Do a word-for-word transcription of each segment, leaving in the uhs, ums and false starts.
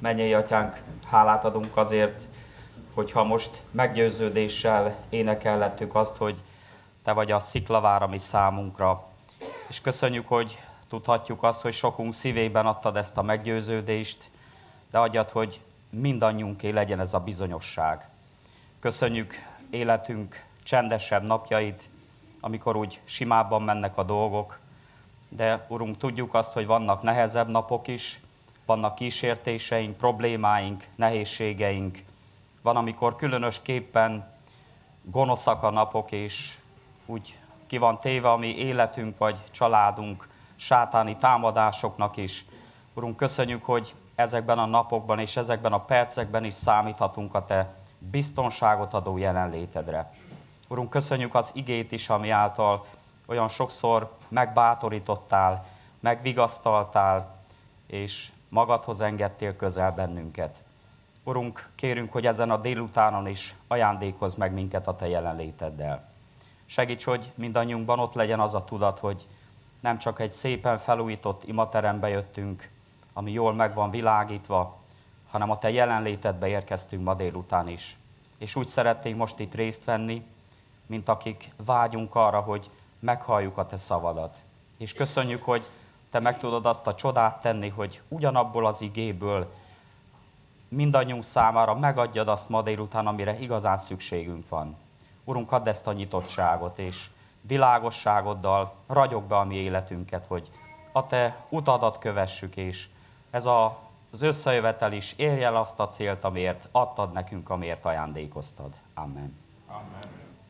mennyei atyánk, hálát adunk azért, hogyha most meggyőződéssel énekellettük azt, hogy te vagy a sziklavár, ami számunkra. És köszönjük, hogy tudhatjuk azt, hogy sokunk szívében adtad ezt a meggyőződést, de adjad, hogy mindannyiunké legyen ez a bizonyosság. Köszönjük életünk csendesebb napjait, amikor úgy simábban mennek a dolgok, de Urunk, tudjuk azt, hogy vannak nehezebb napok is, vannak kísértéseink, problémáink, nehézségeink. Van, amikor különösképpen gonoszak a napok, és úgy ki van téve a mi életünk vagy családunk sátáni támadásoknak is. Urunk, köszönjük, hogy ezekben a napokban és ezekben a percekben is számíthatunk a te biztonságot adó jelenlétedre. Urunk, köszönjük az igét is, ami által olyan sokszor megbátorítottál, megvigasztaltál, és magadhoz engedtél közel bennünket. Urunk, kérünk, hogy ezen a délutánon is ajándékozz meg minket a te jelenléteddel. Segíts, hogy mindannyiunkban ott legyen az a tudat, hogy nem csak egy szépen felújított imaterembe jöttünk, ami jól meg van világítva, hanem a te jelenlétedbe érkeztünk ma délután is. És úgy szeretnénk most itt részt venni, mint akik vágyunk arra, hogy meghalljuk a te szavadat. És köszönjük, hogy te meg tudod azt a csodát tenni, hogy ugyanabból az igéből mindannyiunk számára megadjad azt ma délután, amire igazán szükségünk van. Urunk, add ezt a nyitottságot, és világosságoddal ragyog be a mi életünket, hogy a te utadat kövessük, és ez a, az összejövetel is érje el azt a célt, amiért adtad nekünk, amiért ajándékoztad. Amen. Amen.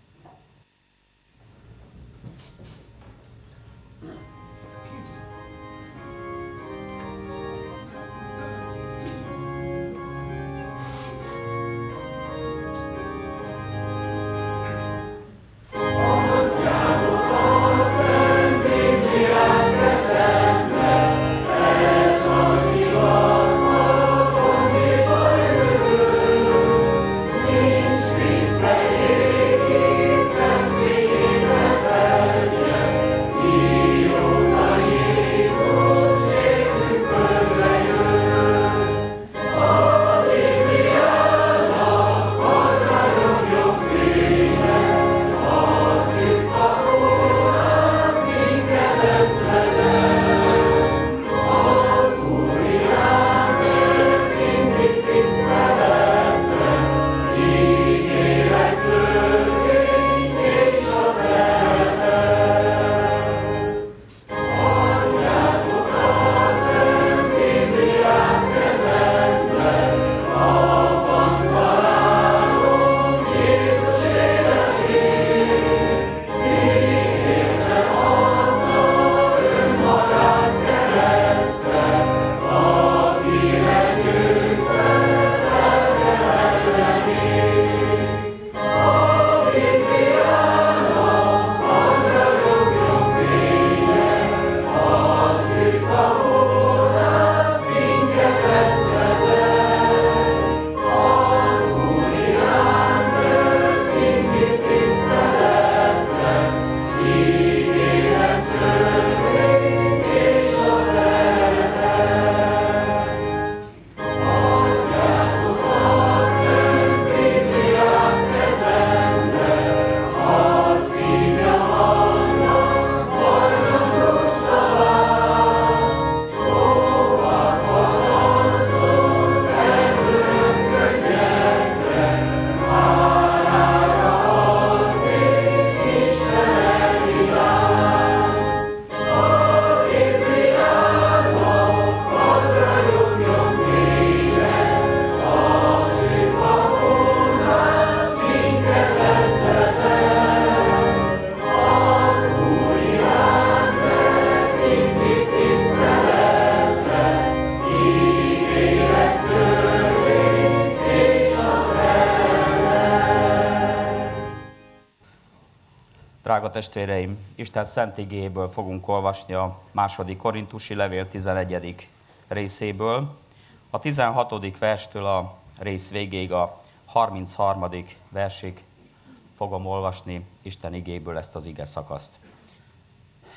Drága testvéreim, Isten szent igéjéből fogunk olvasni a második korintusi levél tizenegyedik részéből. A tizenhatodik verstől a rész végéig a harmincharmadik versig fogom olvasni Isten igéből ezt az ige szakaszt.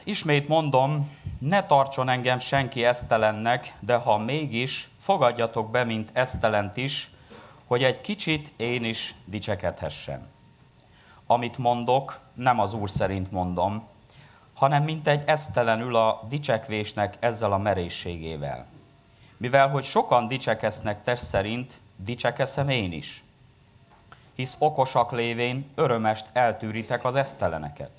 ismét mondom, ne tartson engem senki esztelennek, de ha mégis, fogadjatok be, mint esztelent is, hogy egy kicsit én is dicsekedhessem. Amit mondok, nem az Úr szerint mondom, hanem mint egy esztelenül a dicsekvésnek ezzel a merészségével. Mivel, hogy sokan dicsekesznek test szerint, dicsekeszem én is. Hisz okosak lévén örömest eltűritek az eszteleneket.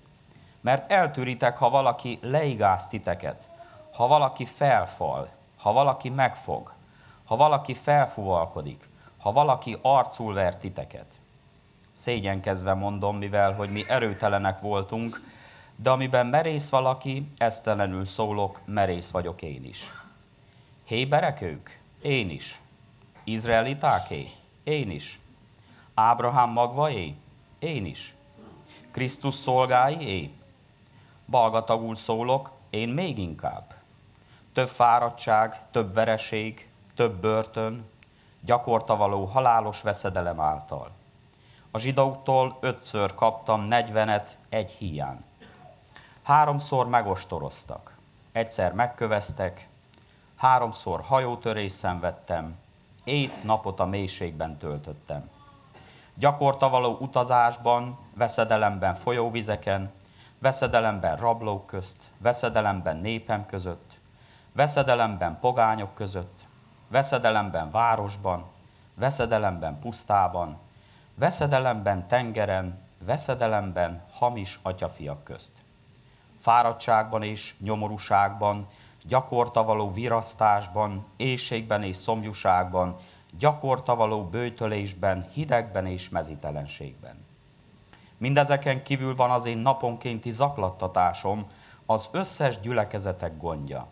Mert eltűritek, ha valaki leigáz titeket, ha valaki felfal, ha valaki megfog, ha valaki felfuvalkodik, ha valaki arcul ver titeket. Szégyenkezve mondom, mivel, hogy mi erőtelenek voltunk, de amiben merész valaki, esztelenül szólok, merész vagyok én is. Héberek ők? Én is. Izraelitáké? Én is. Ábrahám magvaé? Én is. Krisztus szolgáié? Balgatagul szólok, én még inkább. Több fáradtság, több vereség, több börtön, gyakorta való halálos veszedelem által. A zsidóktól ötször kaptam negyvenet egy híján. Háromszor megostoroztak, egyszer megköveztek, háromszor hajótörést szenvedtem, ét napot a mélységben töltöttem. Gyakorta való utazásban, veszedelemben folyóvizeken, veszedelemben rablók közt, veszedelemben népem között, veszedelemben pogányok között, veszedelemben városban, veszedelemben pusztában, veszedelemben tengeren, veszedelemben hamis atyafiak közt. Fáradtságban és nyomorúságban, gyakorta való virasztásban, éhségben és szomjúságban, gyakorta való böjtölésben, hidegben és mezítelenségben. Mindezeken kívül van az én naponkénti zaklattatásom, az összes gyülekezetek gondja.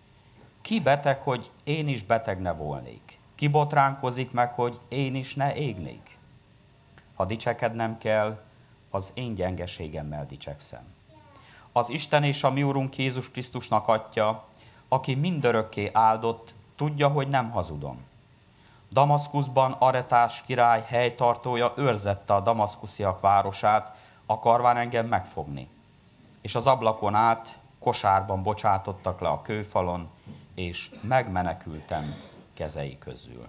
Ki beteg, hogy én is beteg ne volnék? Ki botránkozik meg, hogy én is ne égnék? Ha dicsekednem kell, az én gyengeségemmel dicsekszem. Az Isten és a mi Úrunk Jézus Krisztusnak Atya, aki mindörökké áldott, tudja, hogy nem hazudom. Damaszkuszban Aretás király helytartója őrzette a damaszkusziak városát, akarván engem megfogni. És az ablakon át kosárban bocsátottak le a kőfalon, és megmenekültem kezei közül.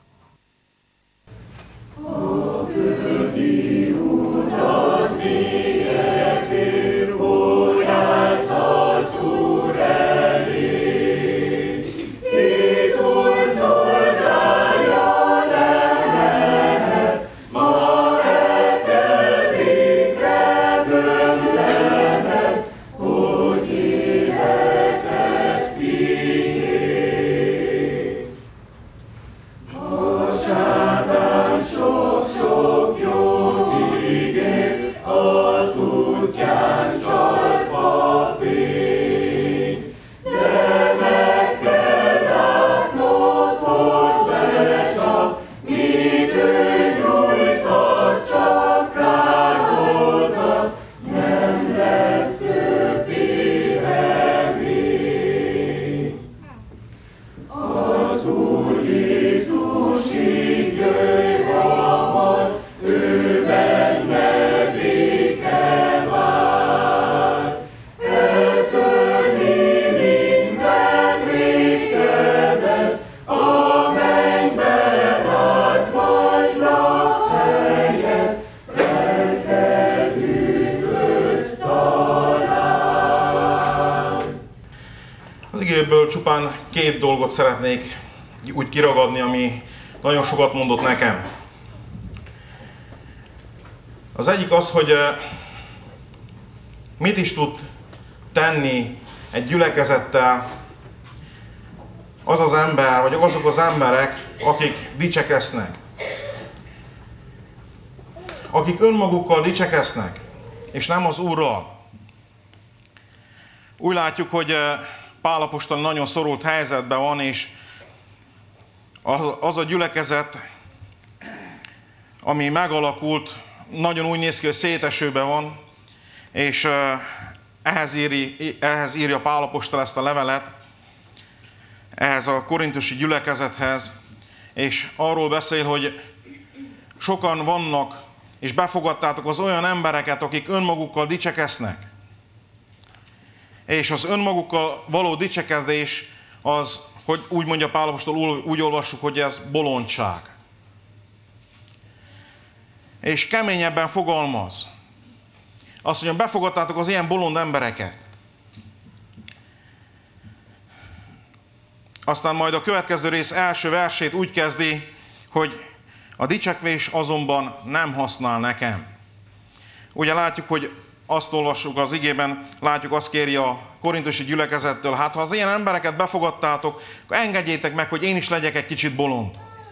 A földi utat végekért, hogy állsz az Úr elé. Itt Úr szolgálja nem lehetsz, ma ettel végre döntened, hogy életet vigyél. A sátán sok-sok jót ígér, az útján csajfa fény. De meg kell látnod, hogy belecsap, mit ő nyújtott, csak kárhozat, nem lesz többé remény. Az Úr Jézus így jöjj hamar, ő benne béke vár. Eltörni minden végtedet, a mennyben át majd lakhelyet, lelked üdvöt talál. Az igéből csupán két dolgot szeretnék úgy kiragadni, ami nagyon sokat mondott nekem. Az egyik az, hogy mit is tud tenni egy gyülekezettel az az ember, vagy azok az emberek, akik dicsekesznek. Akik önmagukkal dicsekesznek, és nem az Úrral. Úgy látjuk, hogy Pál apostol nagyon szorult helyzetben van, és az a gyülekezet, ami megalakult, nagyon úgy néz ki, hogy szétesőben van, és ehhez, íri, ehhez írja Pál apostol ezt a levelet, ehhez a korintusi gyülekezethez, és arról beszél, hogy sokan vannak, és befogadtátok az olyan embereket, akik önmagukkal dicsekesznek. és az önmagukkal való dicsekedés az, hogy úgy mondja Pál apostol, úgy olvassuk, hogy ez bolondság. És keményebben fogalmaz. Azt mondja, befogadtátok az ilyen bolond embereket. Aztán majd a következő rész első versét úgy kezdi, hogy a dicsekvés azonban nem használ nekem. Ugye látjuk, hogy azt olvassuk az igében, látjuk, azt kéri a korintusi gyülekezettől, hát ha az ilyen embereket befogadtátok, akkor engedjétek meg, hogy én is legyek egy kicsit bolond.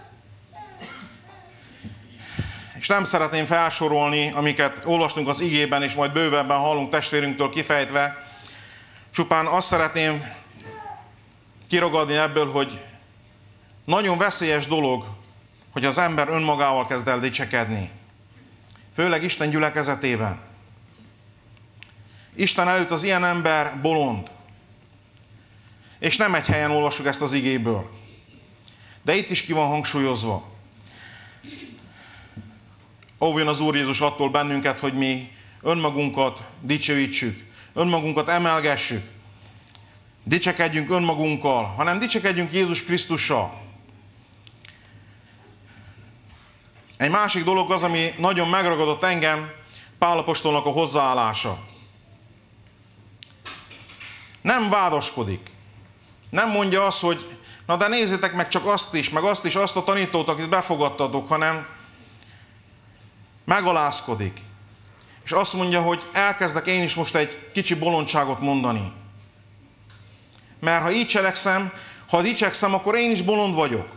És nem szeretném felsorolni, amiket olvastunk az igében, és majd bővebben hallunk testvérünktől kifejtve. Csupán azt szeretném kiragadni ebből, hogy nagyon veszélyes dolog, hogy az ember önmagával kezd el dicsekedni. Főleg Isten gyülekezetében. Isten előtt az ilyen ember bolond. És nem egy helyen olvassuk ezt az igéből. De itt is ki van hangsúlyozva. Óvjon az Úr Jézus attól bennünket, hogy mi önmagunkat dicsőítsük, önmagunkat emelgessük, dicsekedjünk önmagunkkal, hanem dicsekedjünk Jézus Krisztussal. Egy másik dolog az, ami nagyon megragadott engem, Pál apostolnak a hozzáállása. Nem vádaskodik. Nem mondja azt, hogy na de nézzétek meg csak azt is, meg azt is, azt a tanítót, akit befogadtatok, hanem megalázkodik. És azt mondja, hogy elkezdek én is most egy kicsi bolondságot mondani. Mert ha így cselekszem, ha dicsekszem, akkor én is bolond vagyok.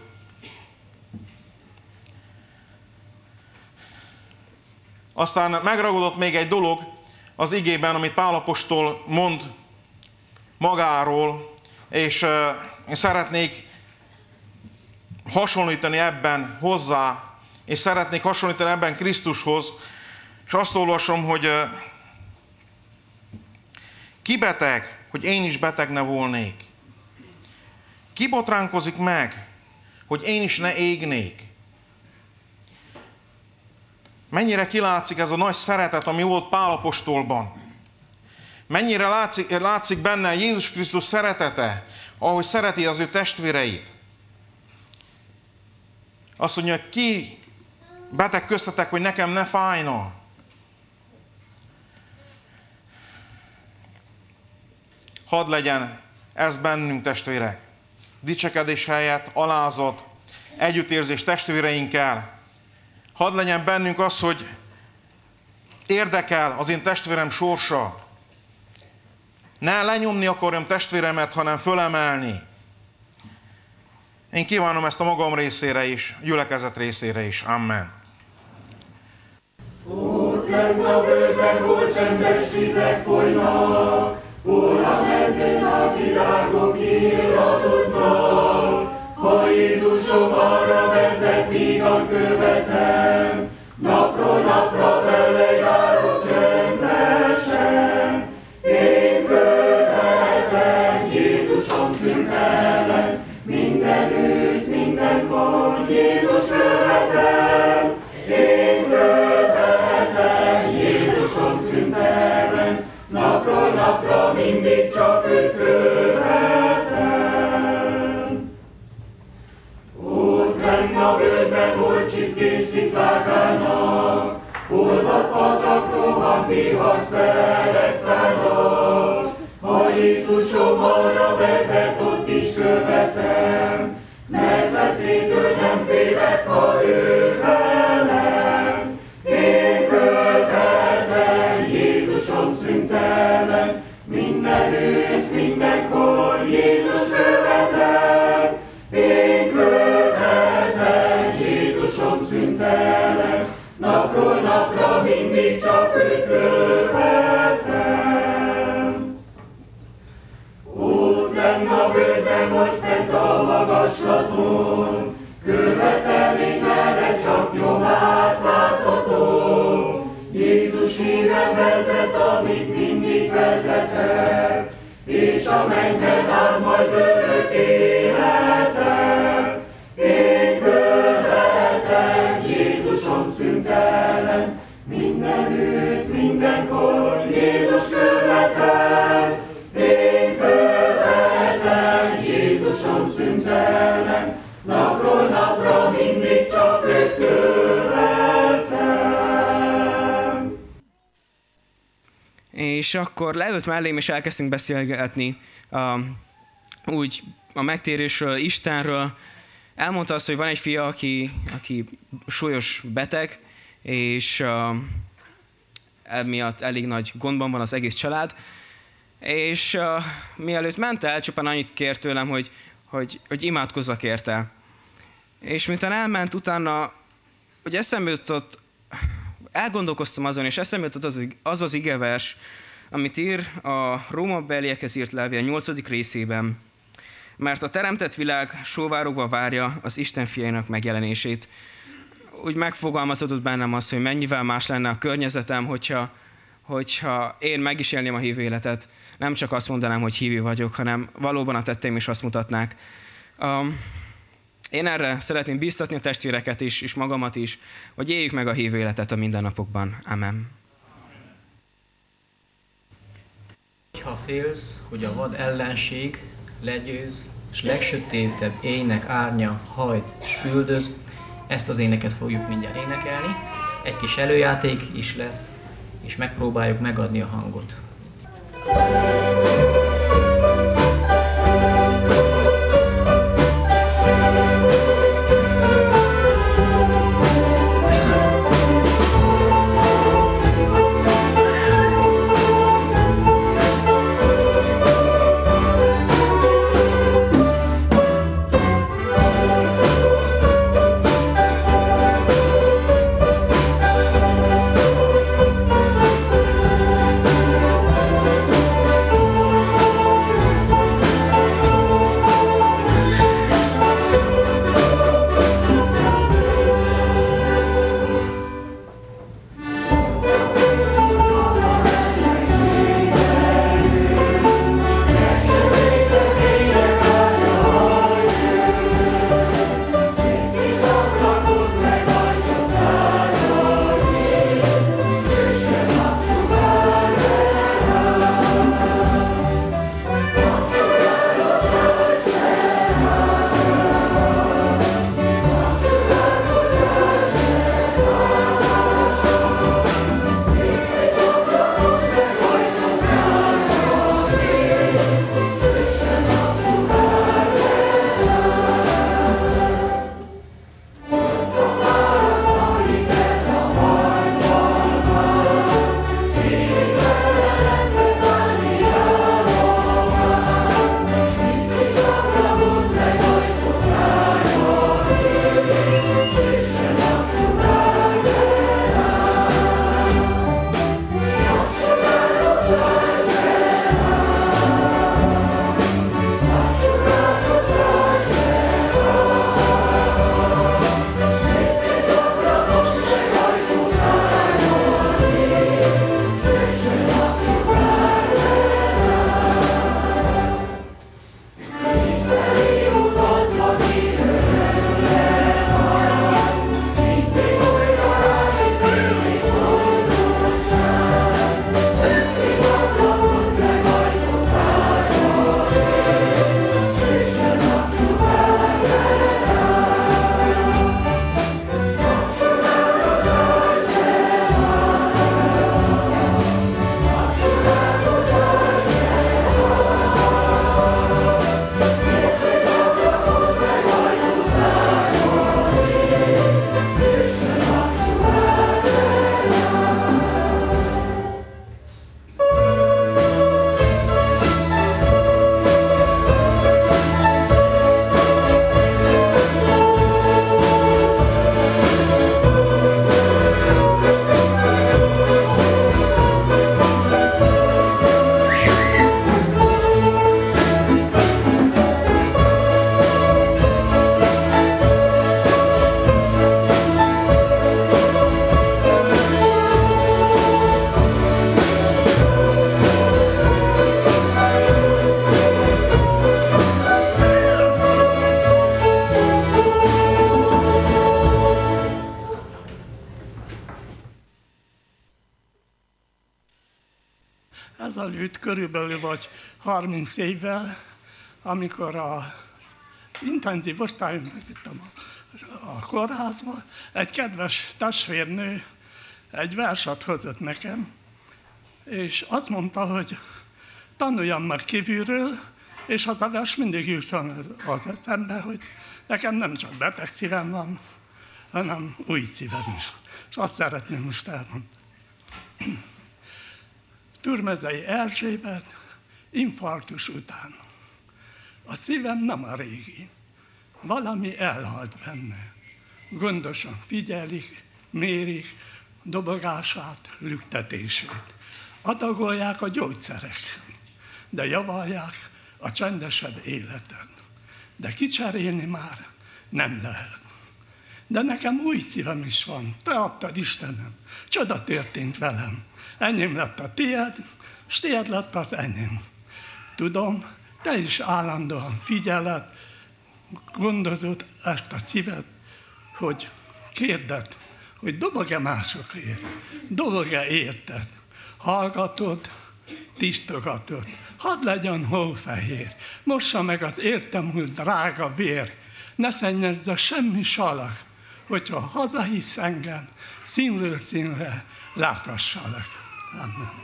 Aztán megragadott még egy dolog az igében, amit Pál apostol mond magáról, és én szeretnék hasonlítani ebben hozzá, és szeretnék hasonlítani ebben Krisztushoz, és azt olvasom, hogy ki beteg, hogy én is beteg ne volnék. Ki botránkozik meg, hogy én is ne égnék. Mennyire kilátszik ez a nagy szeretet, ami volt Pál apostolban. Mennyire látszik, látszik benne Jézus Krisztus szeretete, ahogy szereti az ő testvéreit. Azt mondja, ki beteg köztetek, hogy nekem ne fájna. Hadd legyen ez bennünk, testvérek. Dicsekedés helyett alázat, együttérzés testvéreinkkel. Hadd legyen bennünk az, hogy érdekel az én testvérem sorsa. Ne lenyomni akarjam testvéremet, hanem fölemelni. Én kívánom ezt a magam részére is, gyülekezet részére is. Amen. Ott lent a völgyben, hol csendes vizek folynak, hol a mezőn a virágok illatoznak. Ha Jézusom arra vezet, vígan követem, napról napra vele járok csendesen. Én követem Jézusom szüntelen, mindenütt, mindenkor Jézus követem. Én követem Jézusom szüntelen, napról napra mindig csak őt követem. Ott lent a völgyben, hol csipkés sziklák állnak, hol vad patak, rohan, vihar, szelek szállnak. Ha Jézusom arra vezet, ott is követem, mert veszélytől nem félek, ha ő velem. Én követem Jézusom szüntelen, mindenütt, mindenkor Jézus követem. Én követem Jézusom szüntelen, napról napra mindig csak őt követem. Ott lenn a völgyben, vagy fent a magaslaton, követem én merre csak nyomát láthatom. Jézus híven vezet, amit mindig vezetett, és a mennyben áll majd örök életem. Én követem Jézusom szüntelen, mindenütt, mindenkor Jézus követem. Én Jézusom szüntelen, napról napra mindig csak őt követem. És akkor leült mellém, és elkezdtünk beszélgetni uh, úgy a megtérésről, Istenről. Elmondta azt, hogy van egy fia, aki, aki súlyos beteg, és uh, emiatt elég nagy gondban van az egész család. És uh, mielőtt ment el, csupán annyit kért tőlem, hogy, hogy, hogy imádkozzak érte. És miután elment, utána, hogy eszembe jutott, elgondolkoztam azon, és eszembe jutott az az, az igevers, amit ír a Rómabeliekhez írt levél nyolcadik részében. Mert a teremtett világ sóvárogva várja az Isten fiainak megjelenését. Úgy megfogalmazódott bennem az, hogy mennyivel más lenne a környezetem, hogyha, hogyha én meg is élném a hívő életet. Nem csak azt mondanám, hogy hívő vagyok, hanem valóban a tetteim is azt mutatnák. Um, én erre szeretném bíztatni a testvéreket is, és magamat is, hogy éljük meg a hívő életet a mindennapokban. Amen. Ha félsz, hogy a vad ellenség legyőz, és legsötétebb éjnek árnya hajt és üldöz, ezt az éneket fogjuk mindjárt énekelni. Egy kis előjáték is lesz, és megpróbáljuk megadni a hangot. Ezelőtt körülbelül vagy harminc évvel, amikor a intenzív osztályon a, a kórházban, egy kedves testvérnő egy verset hozott nekem, és azt mondta, hogy tanuljam meg kívülről, és az a vers mindig jusson az eszembe, hogy nekem nem csak beteg szívem van, hanem új szívem is. És azt szeretném most elmondani. Türmezei Erzsébet infarktus után. A szívem nem a régi. Valami elhalt benne. Gondosan figyelik, mérik dobogását, lüktetését. Adagolják a gyógyszerek, de javalják a csendesebb életen. De kicserélni már nem lehet. De nekem új szívem is van, te adtad, Istenem, csoda történt velem. Enyém lett a tied, s tied lett az enyém. Tudom, te is állandóan figyeled, gondozod ezt a szíved, hogy kérded, hogy dobog-e másokért, dobog-e érted, hallgatod, tisztogatod, hadd legyen hófehér, mossa meg az értemült drága vér, ne szennyezze semmi salak, hogyha hazahisz engem, színről színre láthassalak. Amen.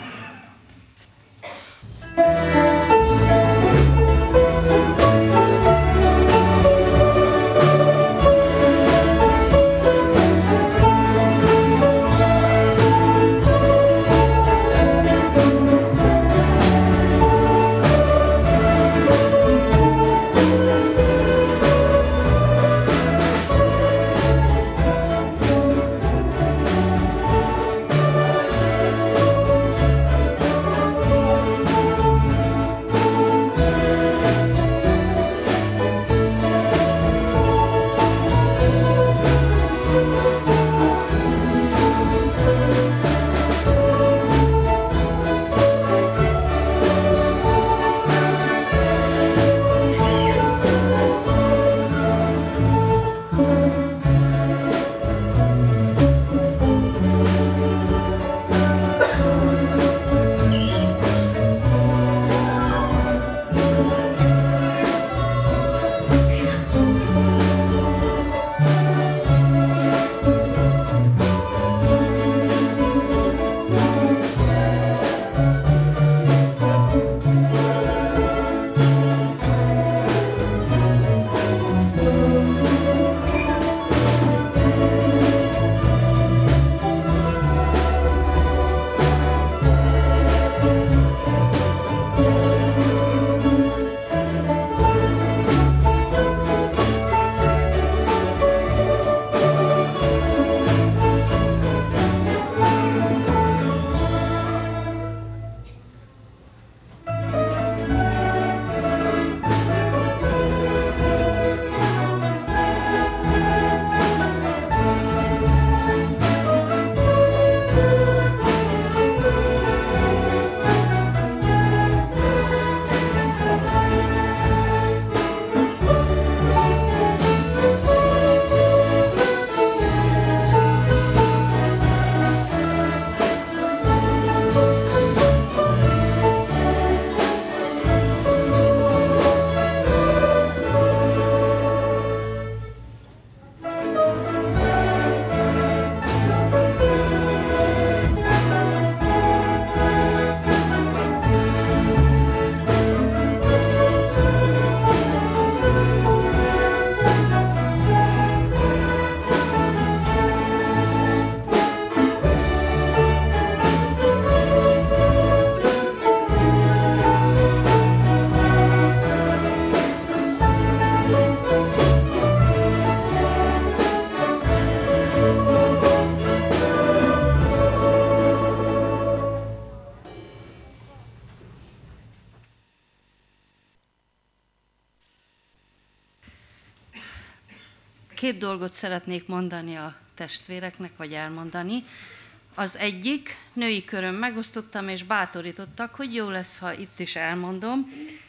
Két dolgot szeretnék mondani a testvéreknek, vagy elmondani. Az egyik, női körön megosztottam, és bátorítottak, hogy jó lesz, ha itt is elmondom.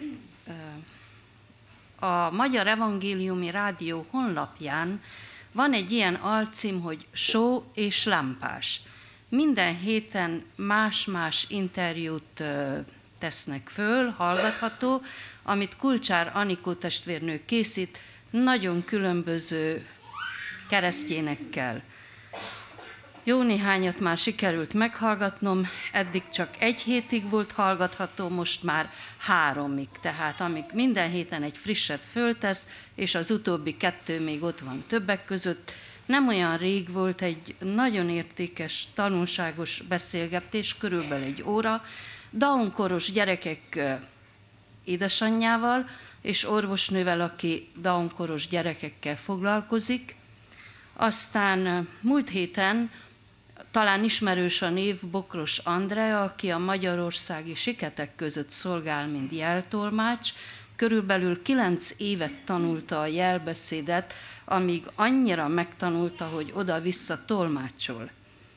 A Magyar Evangéliumi Rádió honlapján van egy ilyen alcím, hogy Só és lámpás. Minden héten más-más interjút tesznek föl, hallgatható, amit Kulcsár Anikó testvérnő készít, nagyon különböző keresztjénekkel. Jó néhányat már sikerült meghallgatnom, eddig csak egy hétig volt hallgatható, most már háromig. Tehát amíg minden héten egy frisset föltesz, és az utóbbi kettő még ott van többek között, nem olyan rég volt egy nagyon értékes, tanulságos beszélgetés, körülbelül egy óra, Down-koros gyerekek édesanyjával és orvosnővel, aki Down-koros gyerekekkel foglalkozik. Aztán múlt héten talán ismerős a név Bokros Andrea, aki a magyarországi siketek között szolgál, mint jeltolmács. Körülbelül kilenc évet tanulta a jelbeszédet, amíg annyira megtanulta, hogy oda-vissza tolmácsol.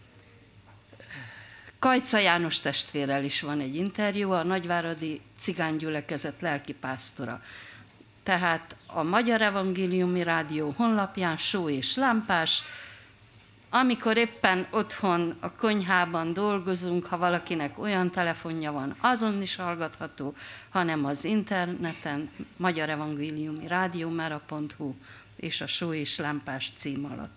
Kajca János testvérrel is van egy interjú, a Nagyváradi Cigánygyülekezet lelkipásztora. Tehát a Magyar Evangéliumi Rádió honlapján Só és Lámpás, amikor éppen otthon a konyhában dolgozunk, ha valakinek olyan telefonja van, azon is hallgatható, hanem az interneten, Magyar Evangéliumi Rádió, mera pont hu és a Só és Lámpás cím alatt.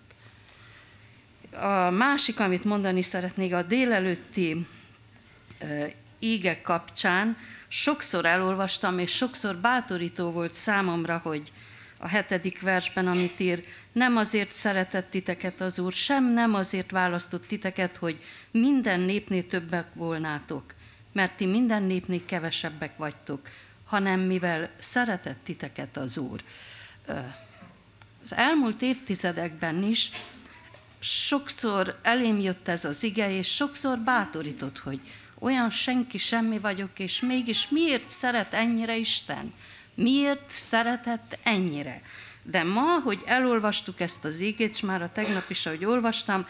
A másik, amit mondani szeretnék, a délelőtti e, íge kapcsán sokszor elolvastam, és sokszor bátorító volt számomra, hogy a hetedik versben, amit ír, nem azért szeretett titeket az Úr, sem nem azért választott titeket, hogy minden népnél többek volnátok, mert ti minden népnél kevesebbek vagytok, hanem mivel szeretett titeket az Úr. Az elmúlt évtizedekben is sokszor elém jött ez az ige, és sokszor bátorított, hogy olyan senki semmi vagyok, és mégis miért szeret ennyire Isten? Miért szeretett ennyire? De ma, hogy elolvastuk ezt az igét, és már a tegnap is, ahogy olvastam,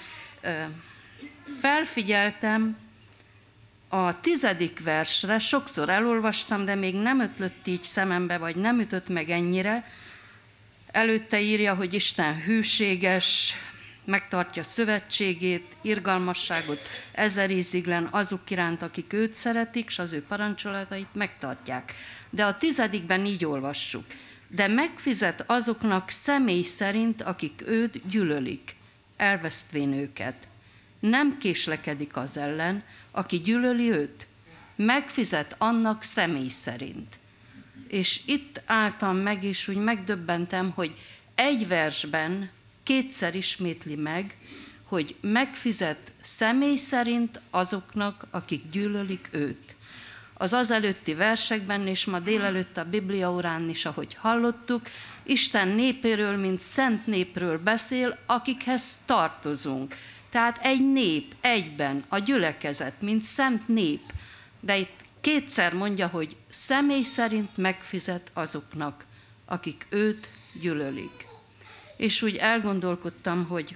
felfigyeltem a tizedik versre, sokszor elolvastam, de még nem ötlött így szemembe, vagy nem ütött meg ennyire. Előtte írja, hogy Isten hűséges, megtartja szövetségét, irgalmasságot ezer íziglen azok iránt, akik őt szeretik, s az ő parancsolatait megtartják. De a tizedikben így olvassuk. De megfizet azoknak személy szerint, akik őt gyűlölik, elvesztvén őket. Nem késlekedik az ellen, aki gyűlöli őt. Megfizet annak személy szerint. És itt álltam meg, és úgy megdöbbentem, hogy egy versben kétszer ismétli meg, hogy megfizet személy szerint azoknak, akik gyűlölik őt. Az azelőtti versekben, és ma délelőtt a Bibliaórán is, ahogy hallottuk, Isten népéről, mint szent népről beszél, akikhez tartozunk. Tehát egy nép egyben, a gyülekezet, mint szent nép. De itt kétszer mondja, hogy személy szerint megfizet azoknak, akik őt gyűlölik. És úgy elgondolkodtam, hogy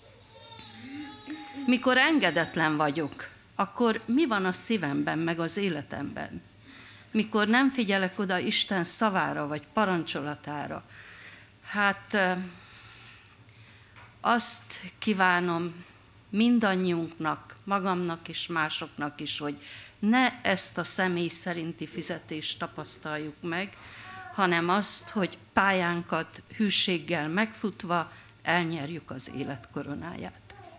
mikor engedetlen vagyok, akkor mi van a szívemben, meg az életemben? Mikor nem figyelek oda Isten szavára, vagy parancsolatára? Hát azt kívánom mindannyiunknak, magamnak és másoknak is, hogy ne ezt a személy szerinti fizetést tapasztaljuk meg, hanem azt, hogy pályánkat hűséggel megfutva elnyerjük az élet koronáját.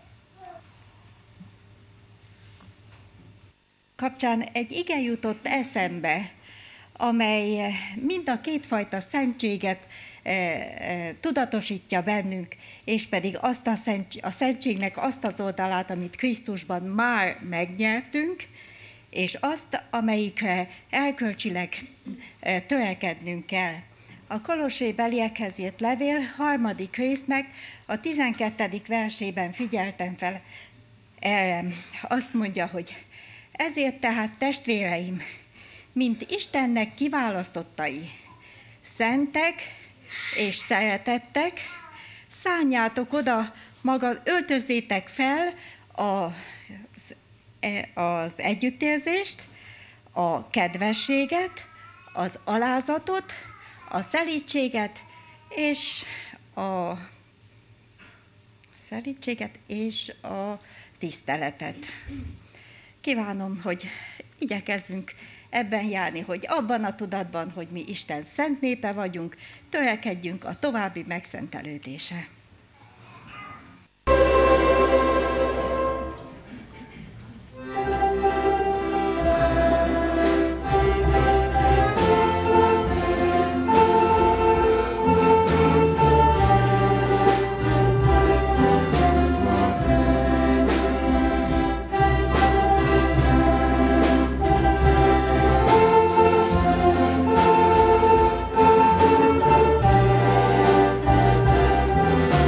Kapcsán egy ige jutott eszembe, amely mind a kétfajta szentséget e, e, tudatosítja bennünk, és pedig azt a, szent, a szentségnek azt az oldalát, amit Krisztusban már megnyertünk, és azt, amelyikre erkölcsileg e, törekednünk kell. A Kolossébeliekhez írt levél harmadik résznek a tizenkettedik versében figyeltem fel erre. Azt mondja, hogy ezért tehát testvéreim, mint Istennek kiválasztottai, szentek és szeretettek, szánjátok oda maga, öltözzétek fel az, az együttérzést, a kedvességet, az alázatot, a szelídséget és a szelídséget és a tiszteletet. Kívánom, hogy igyekezzünk ebben járni, hogy abban a tudatban, hogy mi Isten szent népe vagyunk, törekedjünk a további megszentelődése. Thank you.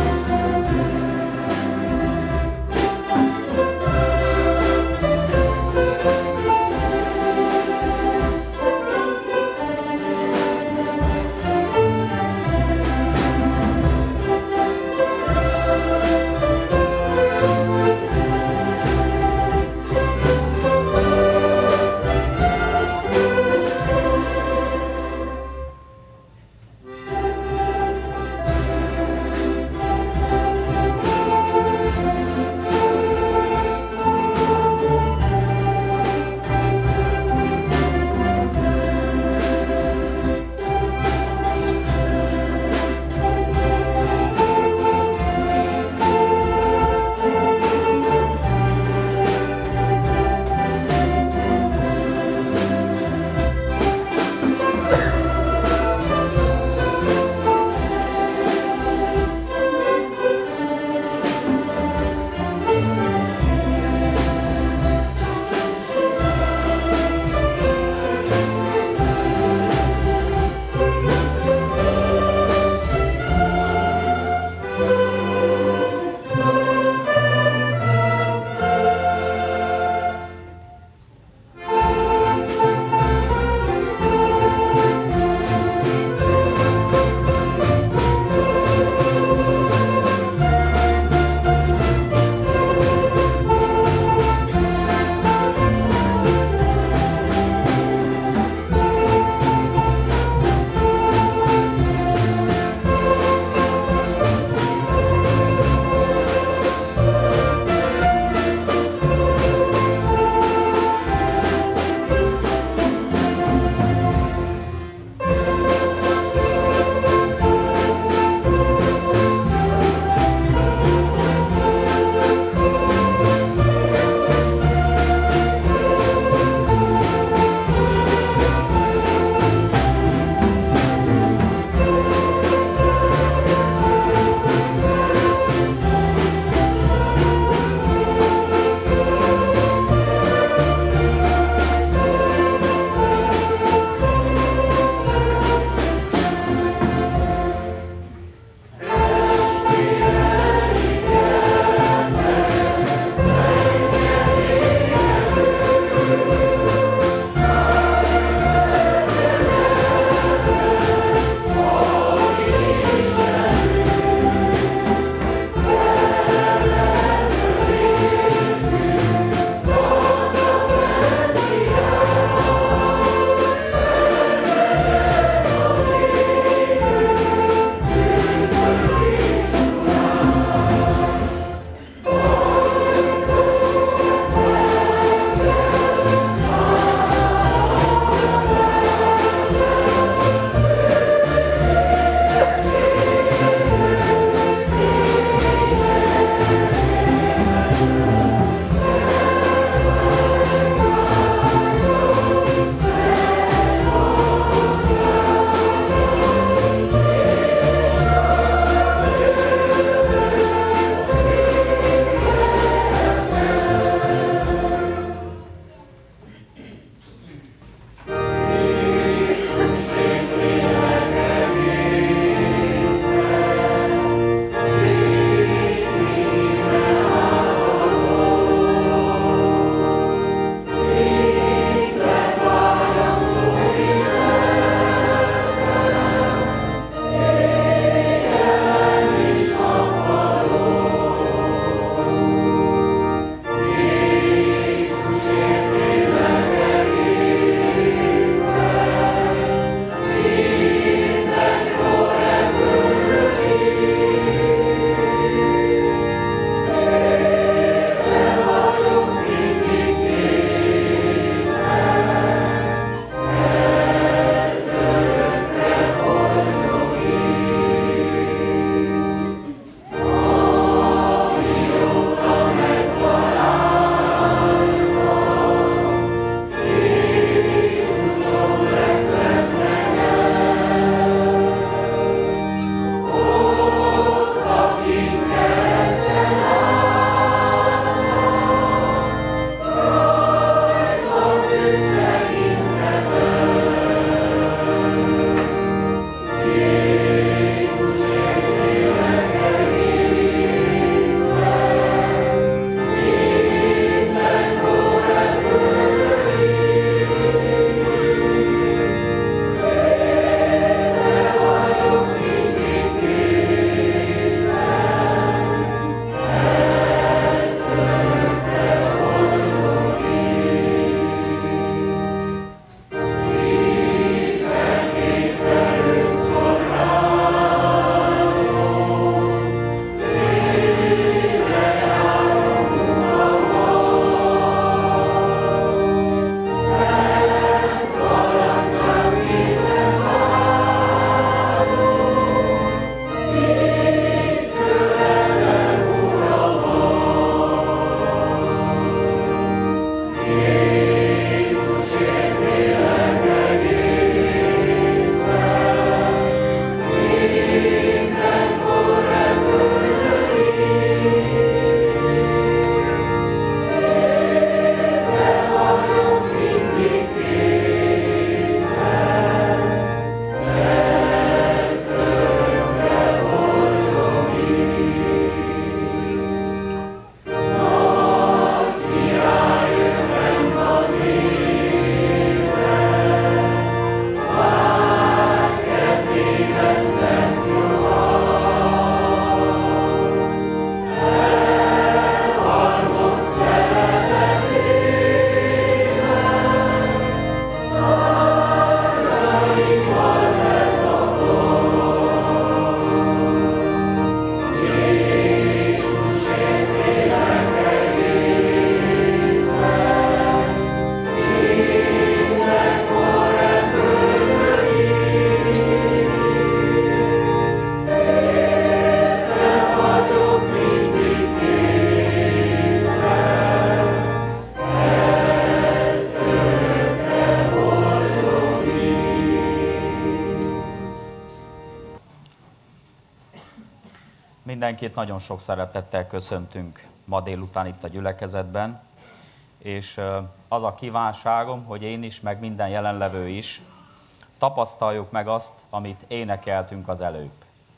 Mindenkit nagyon sok szeretettel köszöntünk ma délután itt a gyülekezetben, és az a kívánságom, hogy én is, meg minden jelenlevő is tapasztaljuk meg azt, amit énekeltünk az előbb.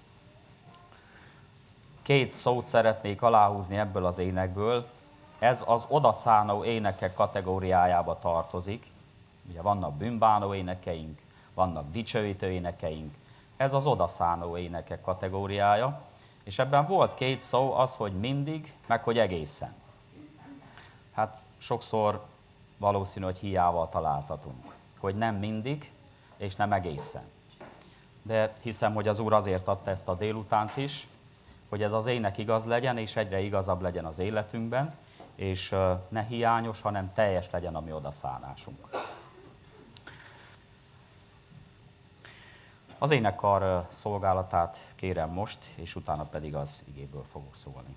Két szót szeretnék aláhúzni ebből az énekből. Ez az odaszánó énekek kategóriájába tartozik. Ugye vannak bűnbánó énekeink, vannak dicsőítő énekeink. Ez az odaszánó énekek kategóriája. És ebben volt két szó, az, hogy mindig, meg hogy egészen. Hát sokszor valószínű, hogy hiával találtatunk, hogy nem mindig, és nem egészen. De hiszem, hogy az Úr azért adta ezt a délutánt is, hogy ez az ének igaz legyen, és egyre igazabb legyen az életünkben, és ne hiányos, hanem teljes legyen a mi odaszánásunk. Az énekkar szolgálatát kérem most, és utána pedig az igéből fogok szólni.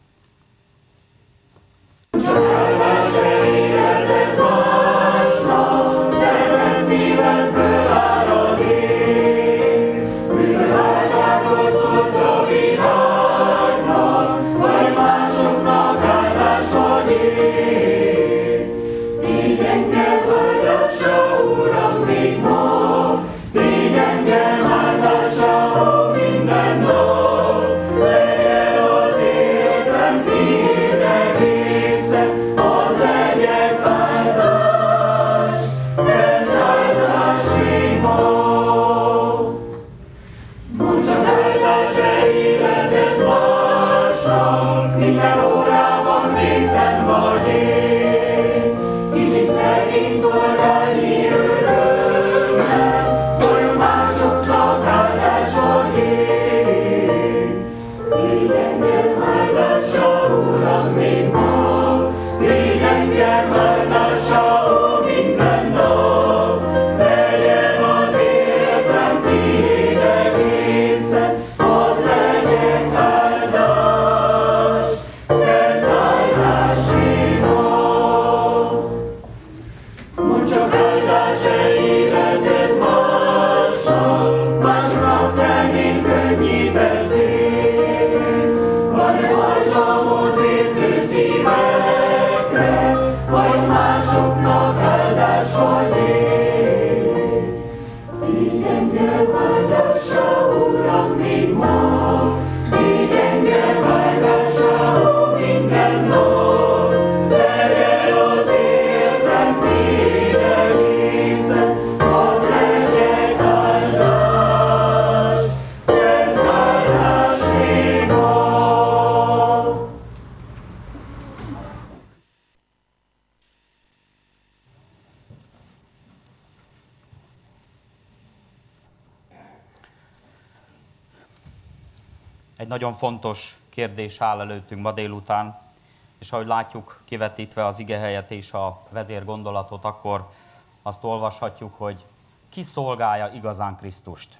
Egy nagyon fontos kérdés áll előttünk ma délután, és ahogy látjuk kivetítve az igehelyet és a vezérgondolatot, akkor azt olvashatjuk, hogy ki szolgálja igazán Krisztust.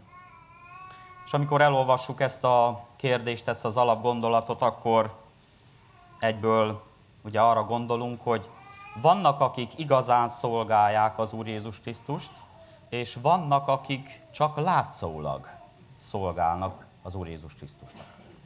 És amikor elolvassuk ezt a kérdést, ezt az alapgondolatot, akkor egyből ugye arra gondolunk, hogy vannak, akik igazán szolgálják az Úr Jézus Krisztust, és vannak, akik csak látszólag szolgálnak az Úr Jézus Krisztusnak.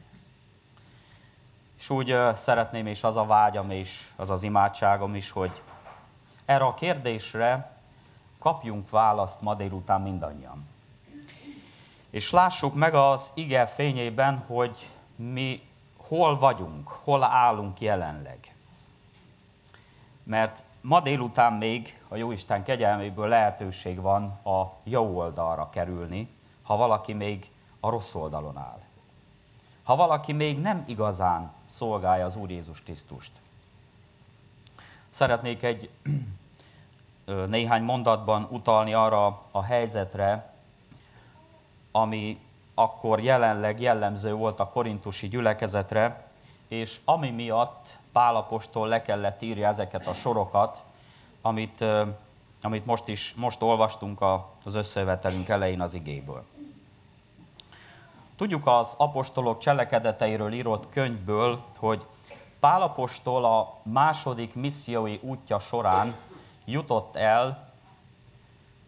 És úgy uh, szeretném, és az a vágyam, és az az imádságom is, hogy erre a kérdésre kapjunk választ ma délután mindannyian. És lássuk meg az ige fényében, hogy mi hol vagyunk, hol állunk jelenleg. Mert ma délután még a Jóisten kegyelméből lehetőség van a jó oldalra kerülni, ha valaki még a rossz oldalon áll. Ha valaki még nem igazán szolgálja az Úr Jézus Krisztust. Szeretnék egy néhány mondatban utalni arra a helyzetre, ami akkor jelenleg jellemző volt a korintusi gyülekezetre, és ami miatt Pál apostol le kellett írja ezeket a sorokat, amit, amit most is most olvastunk az összejövetelünk elején az igéből. Tudjuk az apostolok cselekedeteiről írott könyvből, hogy Pál apostol a második missziói útja során jutott el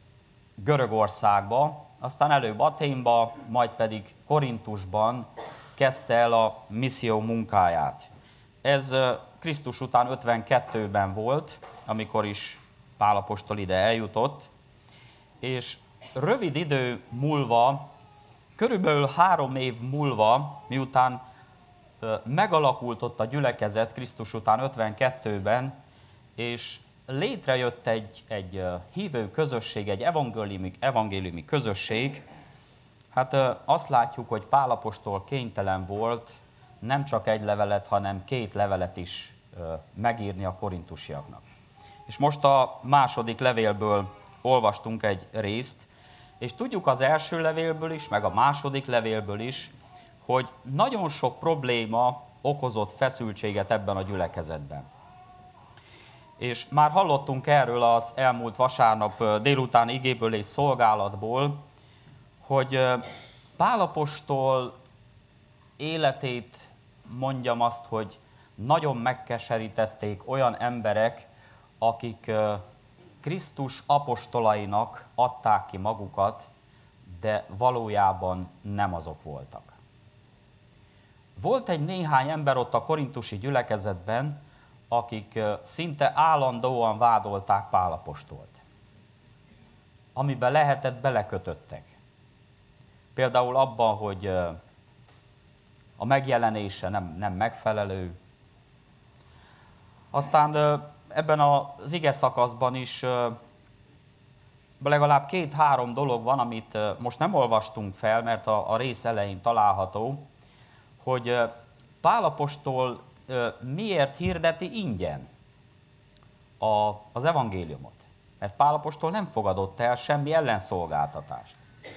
Görögországba, aztán előbb Athénba, majd pedig Korintusban kezdte el a misszió munkáját. Ez Krisztus után ötvenkettőben volt, amikor is Pál apostol ide eljutott, és rövid idő múlva, körülbelül három év múlva, miután megalakult ott a gyülekezet Krisztus után ötvenkettőben, és létrejött egy, egy hívő közösség, egy evangéliumi, evangéliumi közösség, hát azt látjuk, hogy Pál apostol kénytelen volt nem csak egy levelet, hanem két levelet is megírni a korintusiaknak. És most a második levélből olvastunk egy részt, és tudjuk az első levélből is, meg a második levélből is, hogy nagyon sok probléma okozott feszültséget ebben a gyülekezetben. És már hallottunk erről az elmúlt vasárnap délután igéből és szolgálatból, hogy Pál apostol életét, mondjam azt, hogy nagyon megkeserítették olyan emberek, akik Krisztus apostolainak adták ki magukat, de valójában nem azok voltak. Volt egy néhány ember ott a korintusi gyülekezetben, akik szinte állandóan vádolták Pál apostolt. Amiben lehetett, belekötöttek. Például abban, hogy a megjelenése nem, nem megfelelő. Aztán ebben az ige szakaszban is legalább két-három dolog van, amit most nem olvastunk fel, mert a, a rész elején található, hogy Pál apostol miért hirdeti ingyen a, az evangéliumot. Mert Pál apostol nem fogadott el semmi ellenszolgáltatást.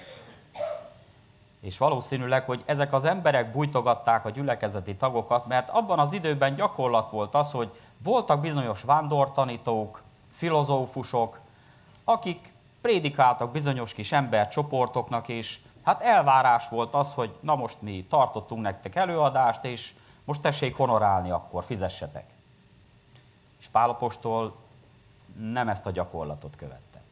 És valószínűleg, hogy ezek az emberek bújtogatták a gyülekezeti tagokat, mert abban az időben gyakorlat volt az, hogy voltak bizonyos vándortanítók, filozófusok, akik prédikáltak bizonyos kis embercsoportoknak, és hát elvárás volt az, hogy na most mi tartottunk nektek előadást, és most tessék honorálni, akkor fizessetek. És Pál apostol nem ezt a gyakorlatot követte.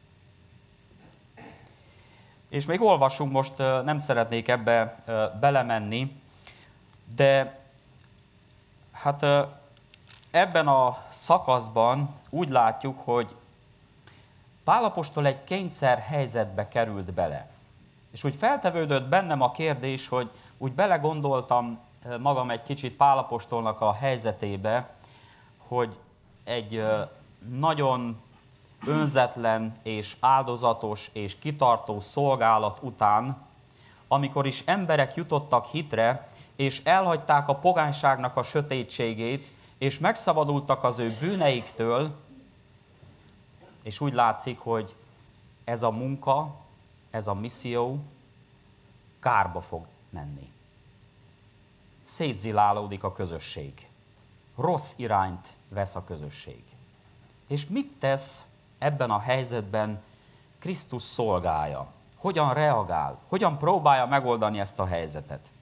És még olvasunk, most nem szeretnék ebbe belemenni, de hát ebben a szakaszban úgy látjuk, hogy Pál apostol egy kényszer helyzetbe került bele. És úgy feltevődött bennem a kérdés, hogy úgy belegondoltam magam egy kicsit Pál apostolnak a helyzetébe, hogy egy nagyon önzetlen és áldozatos és kitartó szolgálat után, amikor is emberek jutottak hitre, és elhagyták a pogányságnak a sötétségét, és megszabadultak az ő bűneiktől, és úgy látszik, hogy ez a munka, ez a misszió kárba fog menni. Szétzilálódik a közösség. Rossz irányt vesz a közösség. És mit tesz ebben a helyzetben Krisztus szolgája? Hogyan reagál? Hogyan próbálja megoldani ezt a helyzetet?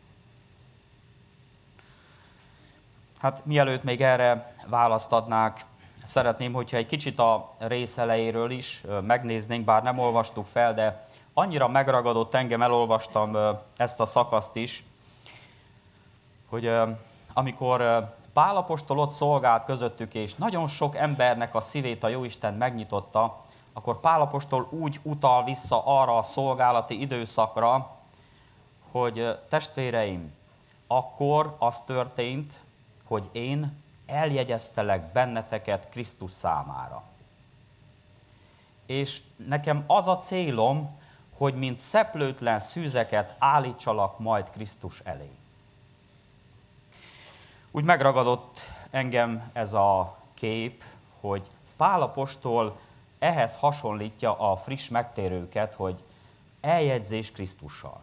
Hát mielőtt még erre választ adnák, szeretném, hogyha egy kicsit a rész elejéről is megnéznénk, bár nem olvastuk fel, de annyira megragadott engem, elolvastam ezt a szakaszt is, hogy amikor Pál apostol ott szolgált közöttük, és nagyon sok embernek a szívét a Jóisten megnyitotta, akkor Pál apostol úgy utal vissza arra a szolgálati időszakra, hogy testvéreim, akkor az történt, hogy én eljegyeztelek benneteket Krisztus számára. És nekem az a célom, hogy mint szeplőtlen szűzeket állítsalak majd Krisztus elé. Úgy megragadott engem ez a kép, hogy Pál apostol ehhez hasonlítja a friss megtérőket, hogy eljegyzés Krisztussal.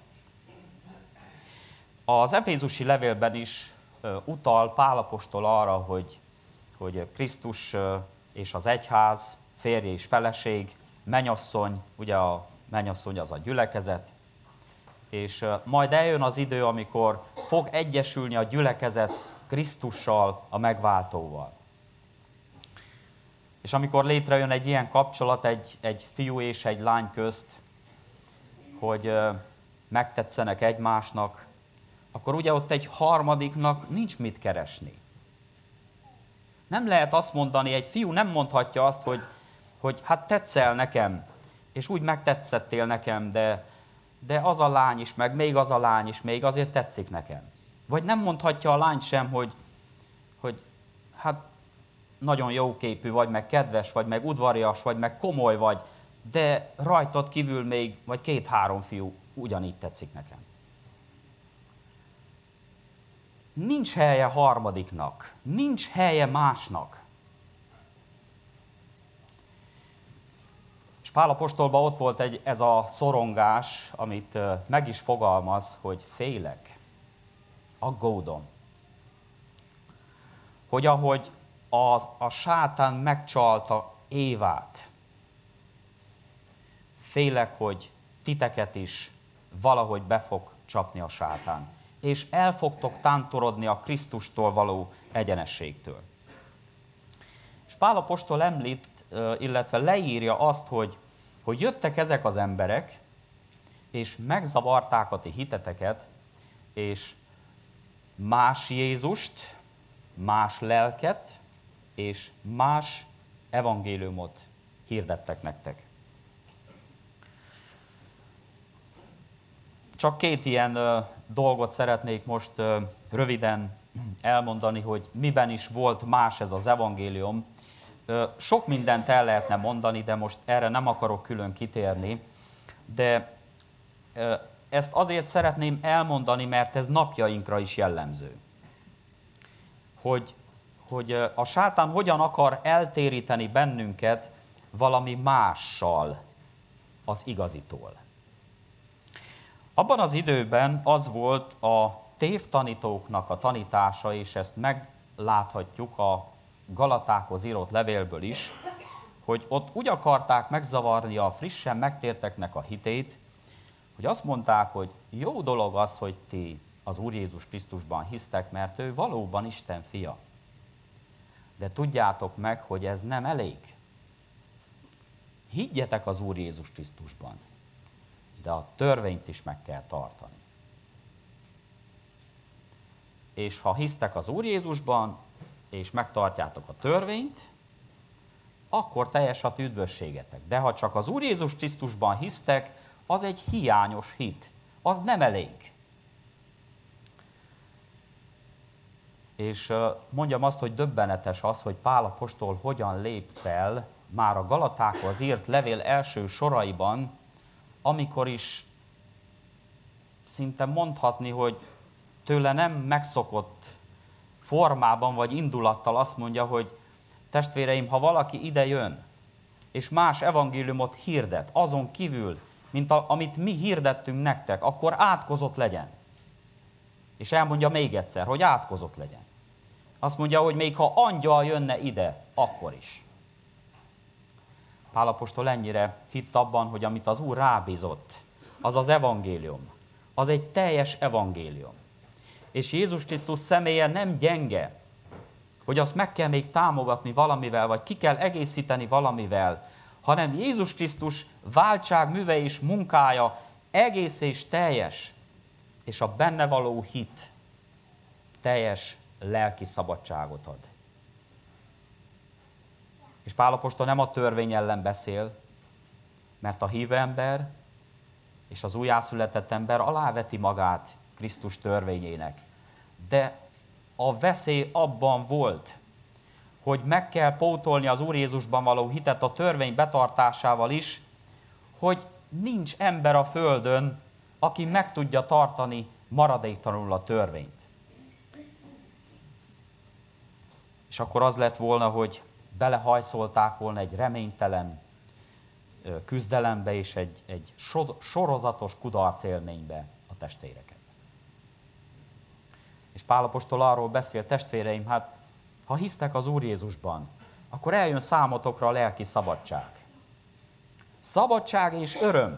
Az efézusi levélben is utal Pál apostol arra, hogy, hogy Krisztus és az egyház, férj és feleség, mennyasszony, ugye a mennyasszony az a gyülekezet, és majd eljön az idő, amikor fog egyesülni a gyülekezet Krisztussal, a megváltóval. És amikor létrejön egy ilyen kapcsolat egy, egy fiú és egy lány közt, hogy megtetszenek egymásnak, akkor ugye ott egy harmadiknak nincs mit keresni. Nem lehet azt mondani, egy fiú nem mondhatja azt, hogy, hogy hát tetszel nekem, és úgy megtetszettél nekem, de, de az a lány is, meg még az a lány is, még azért tetszik nekem. Vagy nem mondhatja a lány sem, hogy, hogy hát nagyon jóképű vagy, meg kedves vagy, meg udvarias vagy, meg komoly vagy, de rajtad kívül még, vagy két-három fiú ugyanígy tetszik nekem. Nincs helye harmadiknak, nincs helye másnak. És Pál apostolban ott volt egy, ez a szorongás, amit meg is fogalmaz, hogy félek, aggódom. Hogy ahogy az, a sátán megcsalta Évát, félek, hogy titeket is valahogy be fog csapni a sátán, és el fogtok tántorodni a Krisztustól való egyenességtől. És Pál apostol említ, illetve leírja azt, hogy, hogy jöttek ezek az emberek, és megzavarták a ti hiteteket, és más Jézust, más lelket, és más evangéliumot hirdettek nektek. Csak két ilyen ö, dolgot szeretnék most ö, röviden elmondani, hogy miben is volt más ez az evangélium. Ö, sok mindent el lehetne mondani, de most erre nem akarok külön kitérni, de ö, ezt azért szeretném elmondani, mert ez napjainkra is jellemző. Hogy, hogy a sátán hogyan akar eltéríteni bennünket valami mással az igazitól. Abban az időben az volt a tévtanítóknak a tanítása, és ezt megláthatjuk a Galatákhoz írott levélből is, hogy ott úgy akarták megzavarni a frissen megtérteknek a hitét, hogy azt mondták, hogy jó dolog az, hogy ti az Úr Jézus Krisztusban hisztek, mert ő valóban Isten fia. De tudjátok meg, hogy ez nem elég. Higgyetek az Úr Jézus Krisztusban, de a törvényt is meg kell tartani. És ha hisztek az Úr Jézusban, és megtartjátok a törvényt, akkor teljes a üdvösségetek. De ha csak az Úr Jézus Krisztusban hisztek, az egy hiányos hit. Az nem elég. És mondjam azt, hogy döbbenetes az, hogy Pál apostol hogyan lép fel már a Galatákhoz írt levél első soraiban, amikor is szinte mondhatni, hogy tőle nem megszokott formában vagy indulattal azt mondja, hogy testvéreim, ha valaki ide jön, és más evangéliumot hirdet, azon kívül, mint a, amit mi hirdettünk nektek, akkor átkozott legyen. És elmondja még egyszer, hogy átkozott legyen. Azt mondja, hogy még ha angyal jönne ide, akkor is. Pál apostol ennyire hitt abban, hogy amit az Úr rábízott, az az evangélium. Az egy teljes evangélium. És Jézus Krisztus személye nem gyenge, hogy azt meg kell még támogatni valamivel, vagy ki kell egészíteni valamivel, hanem Jézus Krisztus váltság műve és munkája egész és teljes, és a benne való hit teljes lelki szabadságot ad. És Pál apostol nem a törvény ellen beszél, mert a hívő ember és az újjászületett ember aláveti magát Krisztus törvényének. De a veszély abban volt, hogy meg kell pótolni az Úr Jézusban való hitet a törvény betartásával is, hogy nincs ember a földön, aki meg tudja tartani maradéktalanul a törvényt. És akkor az lett volna, hogy belehajszolták volna egy reménytelen küzdelembe és egy, egy sorozatos kudarc élménybe a testvéreket. És Pál apostol arról beszél, testvéreim, hát ha hisztek az Úr Jézusban, akkor eljön számotokra a lelki szabadság. Szabadság és öröm.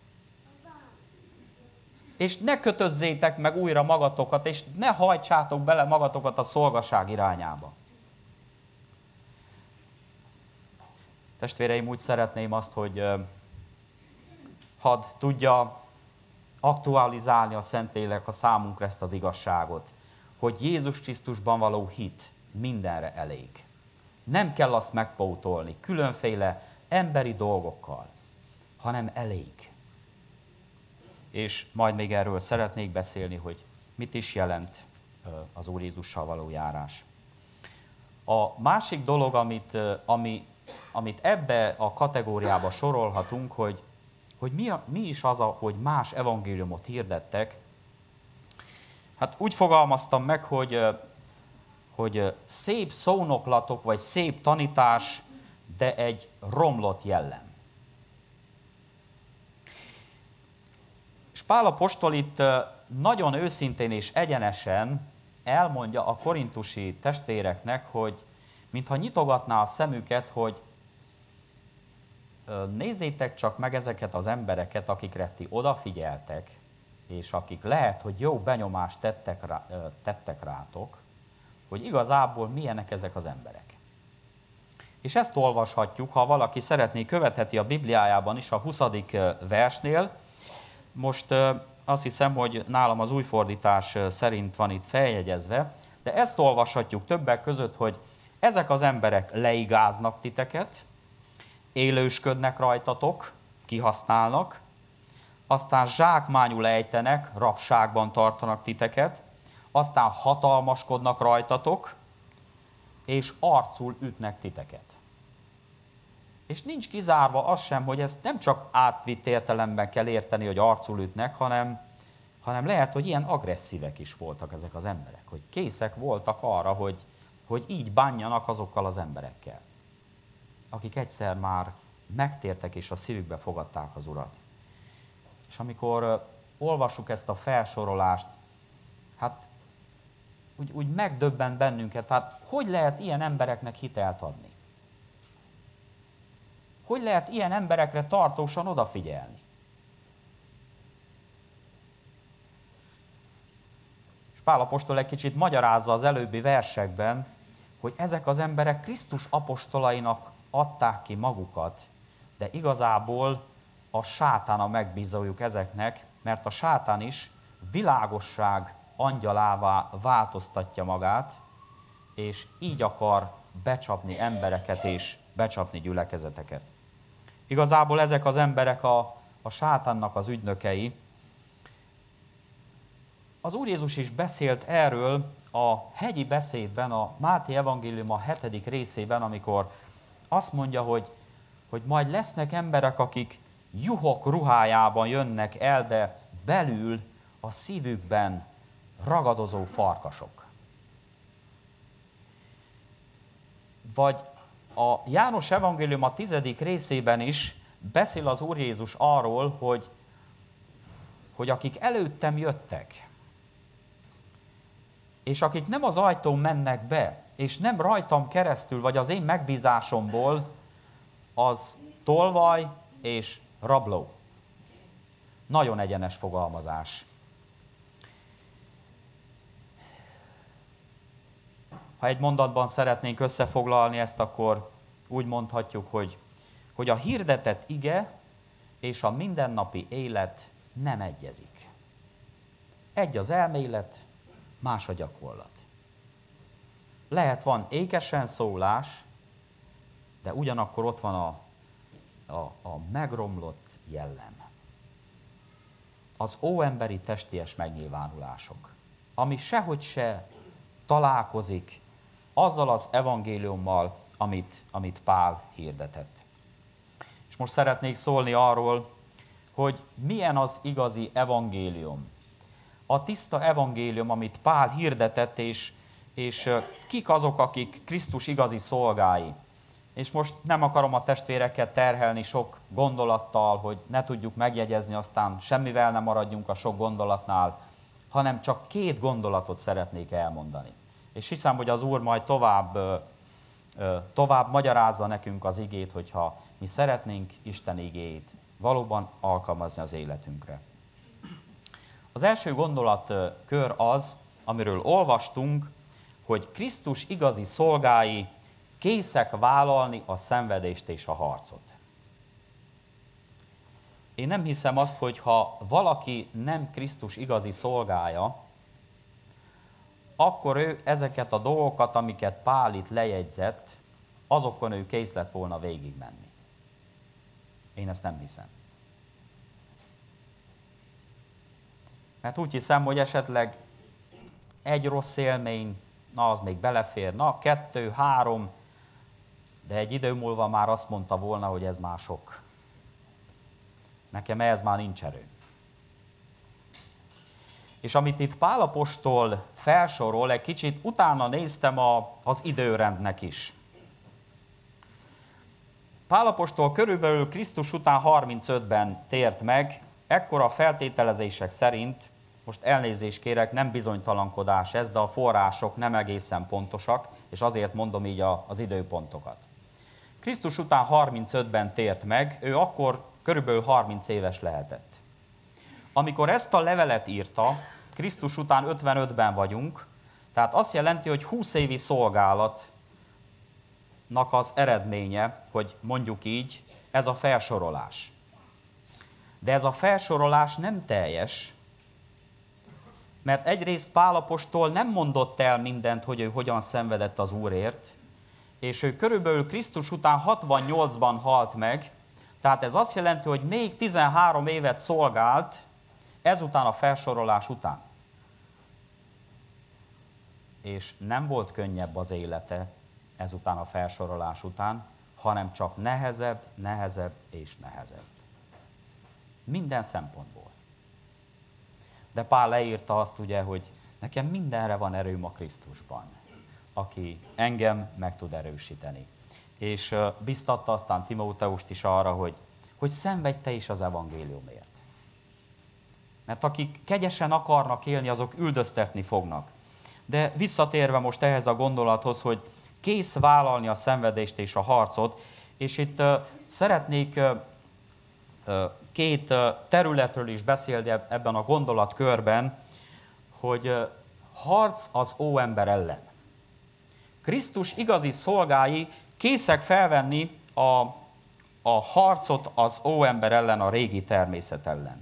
És ne kötözzétek meg újra magatokat, és ne hajtsátok bele magatokat a szolgaság irányába. Testvéreim, úgy szeretném azt, hogy hadd tudja aktualizálni a Szentlélek a számunkra ezt az igazságot, hogy Jézus Krisztusban való hit mindenre elég. Nem kell azt megpótolni különféle emberi dolgokkal, hanem elég. És majd még erről szeretnék beszélni, hogy mit is jelent az Úr Jézussal való járás. A másik dolog, amit, ami, amit ebbe a kategóriába sorolhatunk, hogy, hogy mi, a, mi is az, a, hogy más evangéliumot hirdettek. Hát úgy fogalmaztam meg, hogy, hogy szép szónoklatok, vagy szép tanítás, de egy romlott jellem. És Pál apostol itt nagyon őszintén és egyenesen elmondja a korintusi testvéreknek, hogy mintha nyitogatná a szemüket, hogy nézzétek csak meg ezeket az embereket, akikre ti odafigyeltek, és akik lehet, hogy jó benyomást tettek, rá, tettek rátok, hogy igazából milyenek ezek az emberek. És ezt olvashatjuk, ha valaki szeretné, követheti a Bibliájában is, a huszadik versnél. Most azt hiszem, hogy nálam az új fordítás szerint van itt feljegyezve, de ezt olvashatjuk többek között, hogy ezek az emberek leigáznak titeket, élősködnek rajtatok, kihasználnak, aztán zsákmányul ejtenek, rabságban tartanak titeket, aztán hatalmaskodnak rajtatok, és arcul ütnek titeket. És nincs kizárva az sem, hogy ezt nem csak átvitt értelemben kell érteni, hogy arcul ütnek, hanem, hanem lehet, hogy ilyen agresszívek is voltak ezek az emberek, hogy készek voltak arra, hogy, hogy így bánjanak azokkal az emberekkel, akik egyszer már megtértek és a szívükbe fogadták az Urat. És amikor uh, olvassuk ezt a felsorolást, hát úgy, úgy megdöbben bennünket, hát hogy lehet ilyen embereknek hitelt adni? Hogy lehet ilyen emberekre tartósan odafigyelni? És Pál apostol egy kicsit magyarázza az előbbi versekben, hogy ezek az emberek Krisztus apostolainak adták ki magukat, de igazából a sátán a megbízójuk ezeknek, mert a sátán is világosság angyalává változtatja magát, és így akar becsapni embereket és becsapni gyülekezeteket. Igazából ezek az emberek a, a sátánnak az ügynökei. Az Úr Jézus is beszélt erről a hegyi beszédben, a Máté evangélium a hetedik részében, amikor azt mondja, hogy, hogy majd lesznek emberek, akik juhok ruhájában jönnek el, de belül a szívükben ragadozó farkasok. Vagy a János evangélium a tizedik részében is beszél az Úr Jézus arról, hogy, hogy akik előttem jöttek, és akik nem az ajtón mennek be, és nem rajtam keresztül, vagy az én megbízásomból, az tolvaj és rabló. Nagyon egyenes fogalmazás. Ha egy mondatban szeretnénk összefoglalni ezt, akkor úgy mondhatjuk, hogy, hogy a hirdetett ige és a mindennapi élet nem egyezik. Egy az elmélet, más a gyakorlat. Lehet van ékesen szólás, de ugyanakkor ott van a, a, a megromlott jellem. Az óemberi testies megnyilvánulások, ami sehogy se találkozik azzal az evangéliummal, amit, amit Pál hirdetett. És most szeretnék szólni arról, hogy milyen az igazi evangélium. A tiszta evangélium, amit Pál hirdetett, és, és kik azok, akik Krisztus igazi szolgái. És most nem akarom a testvéreket terhelni sok gondolattal, hogy ne tudjuk megjegyezni, aztán semmivel nem maradjunk a sok gondolatnál, hanem csak két gondolatot szeretnék elmondani. És hiszem, hogy az Úr majd tovább, tovább magyarázza nekünk az igét, hogyha mi szeretnénk Isten igéjét valóban alkalmazni az életünkre. Az első gondolatkör az, amiről olvastunk, hogy Krisztus igazi szolgái készek vállalni a szenvedést és a harcot. én nem hiszem azt, hogy ha valaki nem Krisztus igazi szolgája, akkor ő ezeket a dolgokat, amiket Pál itt lejegyzett, azokon ő kész lett volna végigmenni. Én ezt nem hiszem. Mert úgy hiszem, hogy esetleg egy rossz élmény, na az még belefér, na kettő, három, de egy idő múlva már azt mondta volna, hogy ez már sok. Nekem ehhez már nincs erő. És amit itt Pál apostol felsorol, egy kicsit utána néztem a, az időrendnek is. Pál apostol körülbelül Krisztus után harmincötben tért meg, ekkor a feltételezések szerint, most elnézést kérek, nem bizonytalankodás ez, de a források nem egészen pontosak, és azért mondom így a, az időpontokat. Krisztus után harmincötben tért meg, ő akkor körülbelül harminc éves lehetett. Amikor ezt a levelet írta, Krisztus után ötvenötben vagyunk, tehát azt jelenti, hogy húsz évi szolgálatnak az eredménye, hogy mondjuk így, ez a felsorolás. De ez a felsorolás nem teljes, mert egyrészt Pál apostol nem mondott el mindent, hogy ő hogyan szenvedett az Úrért, és ő körülbelül Krisztus után hatvannyolcban halt meg, tehát ez azt jelenti, hogy még tizenhárom évet szolgált ezután a felsorolás után. És nem volt könnyebb az élete ezután a felsorolás után, hanem csak nehezebb, nehezebb és nehezebb. Minden szempontból. De Pál leírta azt ugye, hogy nekem mindenre van erőm a Krisztusban, aki engem meg tud erősíteni. És biztatta aztán Timóteust is arra, hogy, hogy szenvedj te is az evangéliumért. Mert akik kegyesen akarnak élni, azok üldöztetni fognak. De visszatérve most ehhez a gondolathoz, hogy kész vállalni a szenvedést és a harcot, és itt uh, szeretnék uh, uh, két uh, területről is beszélni ebben a gondolatkörben, hogy uh, harc az óember ellen. Krisztus igazi szolgái készek felvenni a, a harcot az óember ellen, a régi természet ellen.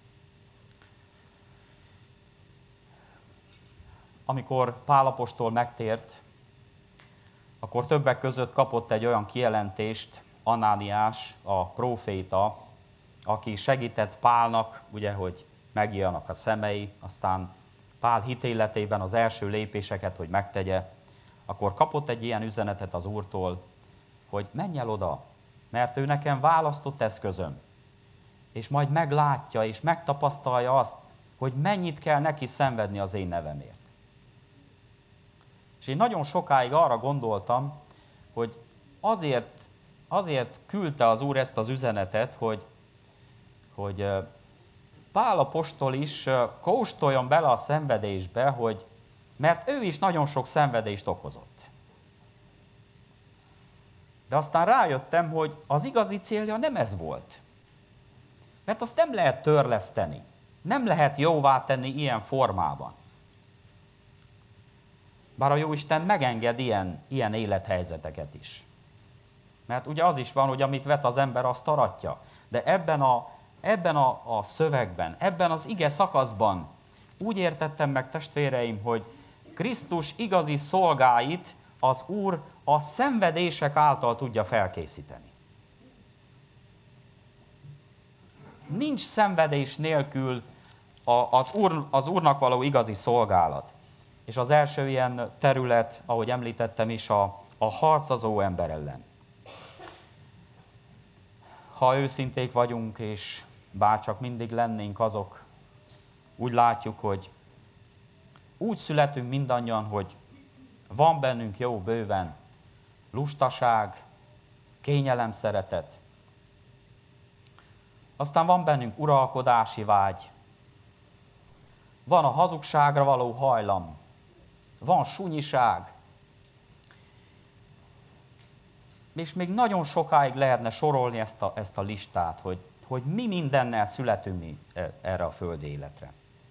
Amikor Pál apostol megtért, akkor többek között kapott egy olyan kijelentést Anániás, a próféta, aki segített Pálnak, ugye, hogy megnyíljanak a szemei, aztán Pál hitéletében az első lépéseket, hogy megtegye, akkor kapott egy ilyen üzenetet az Úrtól, hogy menj el oda, mert ő nekem választott eszközöm, és majd meglátja és megtapasztalja azt, hogy mennyit kell neki szenvedni az én nevemért. És én nagyon sokáig arra gondoltam, hogy azért, azért küldte az Úr ezt az üzenetet, hogy, hogy Pál apostol is kóstoljon bele a szenvedésbe, hogy, mert ő is nagyon sok szenvedést okozott. De aztán rájöttem, hogy az igazi célja nem ez volt. Mert azt nem lehet törleszteni, nem lehet jóvá tenni ilyen formában. Bár a Jóisten megenged ilyen, ilyen élethelyzeteket is. Mert ugye az is van, hogy amit vet az ember, azt aratja. De ebben a, ebben a, a szövegben, ebben az ige szakaszban úgy értettem meg, testvéreim, hogy Krisztus igazi szolgáit az Úr a szenvedések által tudja felkészíteni. Nincs szenvedés nélkül az, úr, az Úrnak való igazi szolgálat. És az első ilyen terület, ahogy említettem is, a, a harc az óember ellen. Ha őszinték vagyunk, és bárcsak mindig lennénk azok, úgy látjuk, hogy úgy születünk mindannyian, hogy van bennünk jó bőven lustaság, kényelem, szeretet. Aztán van bennünk uralkodási vágy, van a hazugságra való hajlam, van sunyiság, és még nagyon sokáig lehetne sorolni ezt a, ezt a listát, hogy, hogy mi mindennel születünk mi erre a földi életre.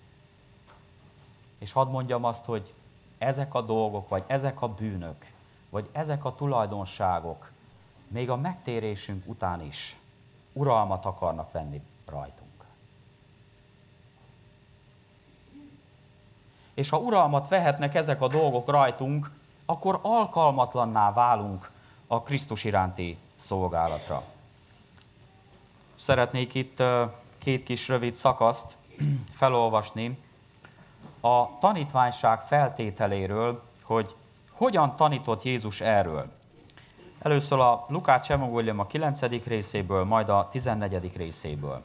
És hadd mondjam azt, hogy ezek a dolgok, vagy ezek a bűnök, vagy ezek a tulajdonságok még a megtérésünk után is uralmat akarnak venni rajtunk. És ha uralmat vehetnek ezek a dolgok rajtunk, akkor alkalmatlanná válunk a Krisztus iránti szolgálatra. Szeretnék itt két kis rövid szakaszt felolvasni a tanítványság feltételéről, hogy hogyan tanított Jézus erről. Először a Lukács evangélium a kilencedik részéből, majd a tizennegyedik részéből.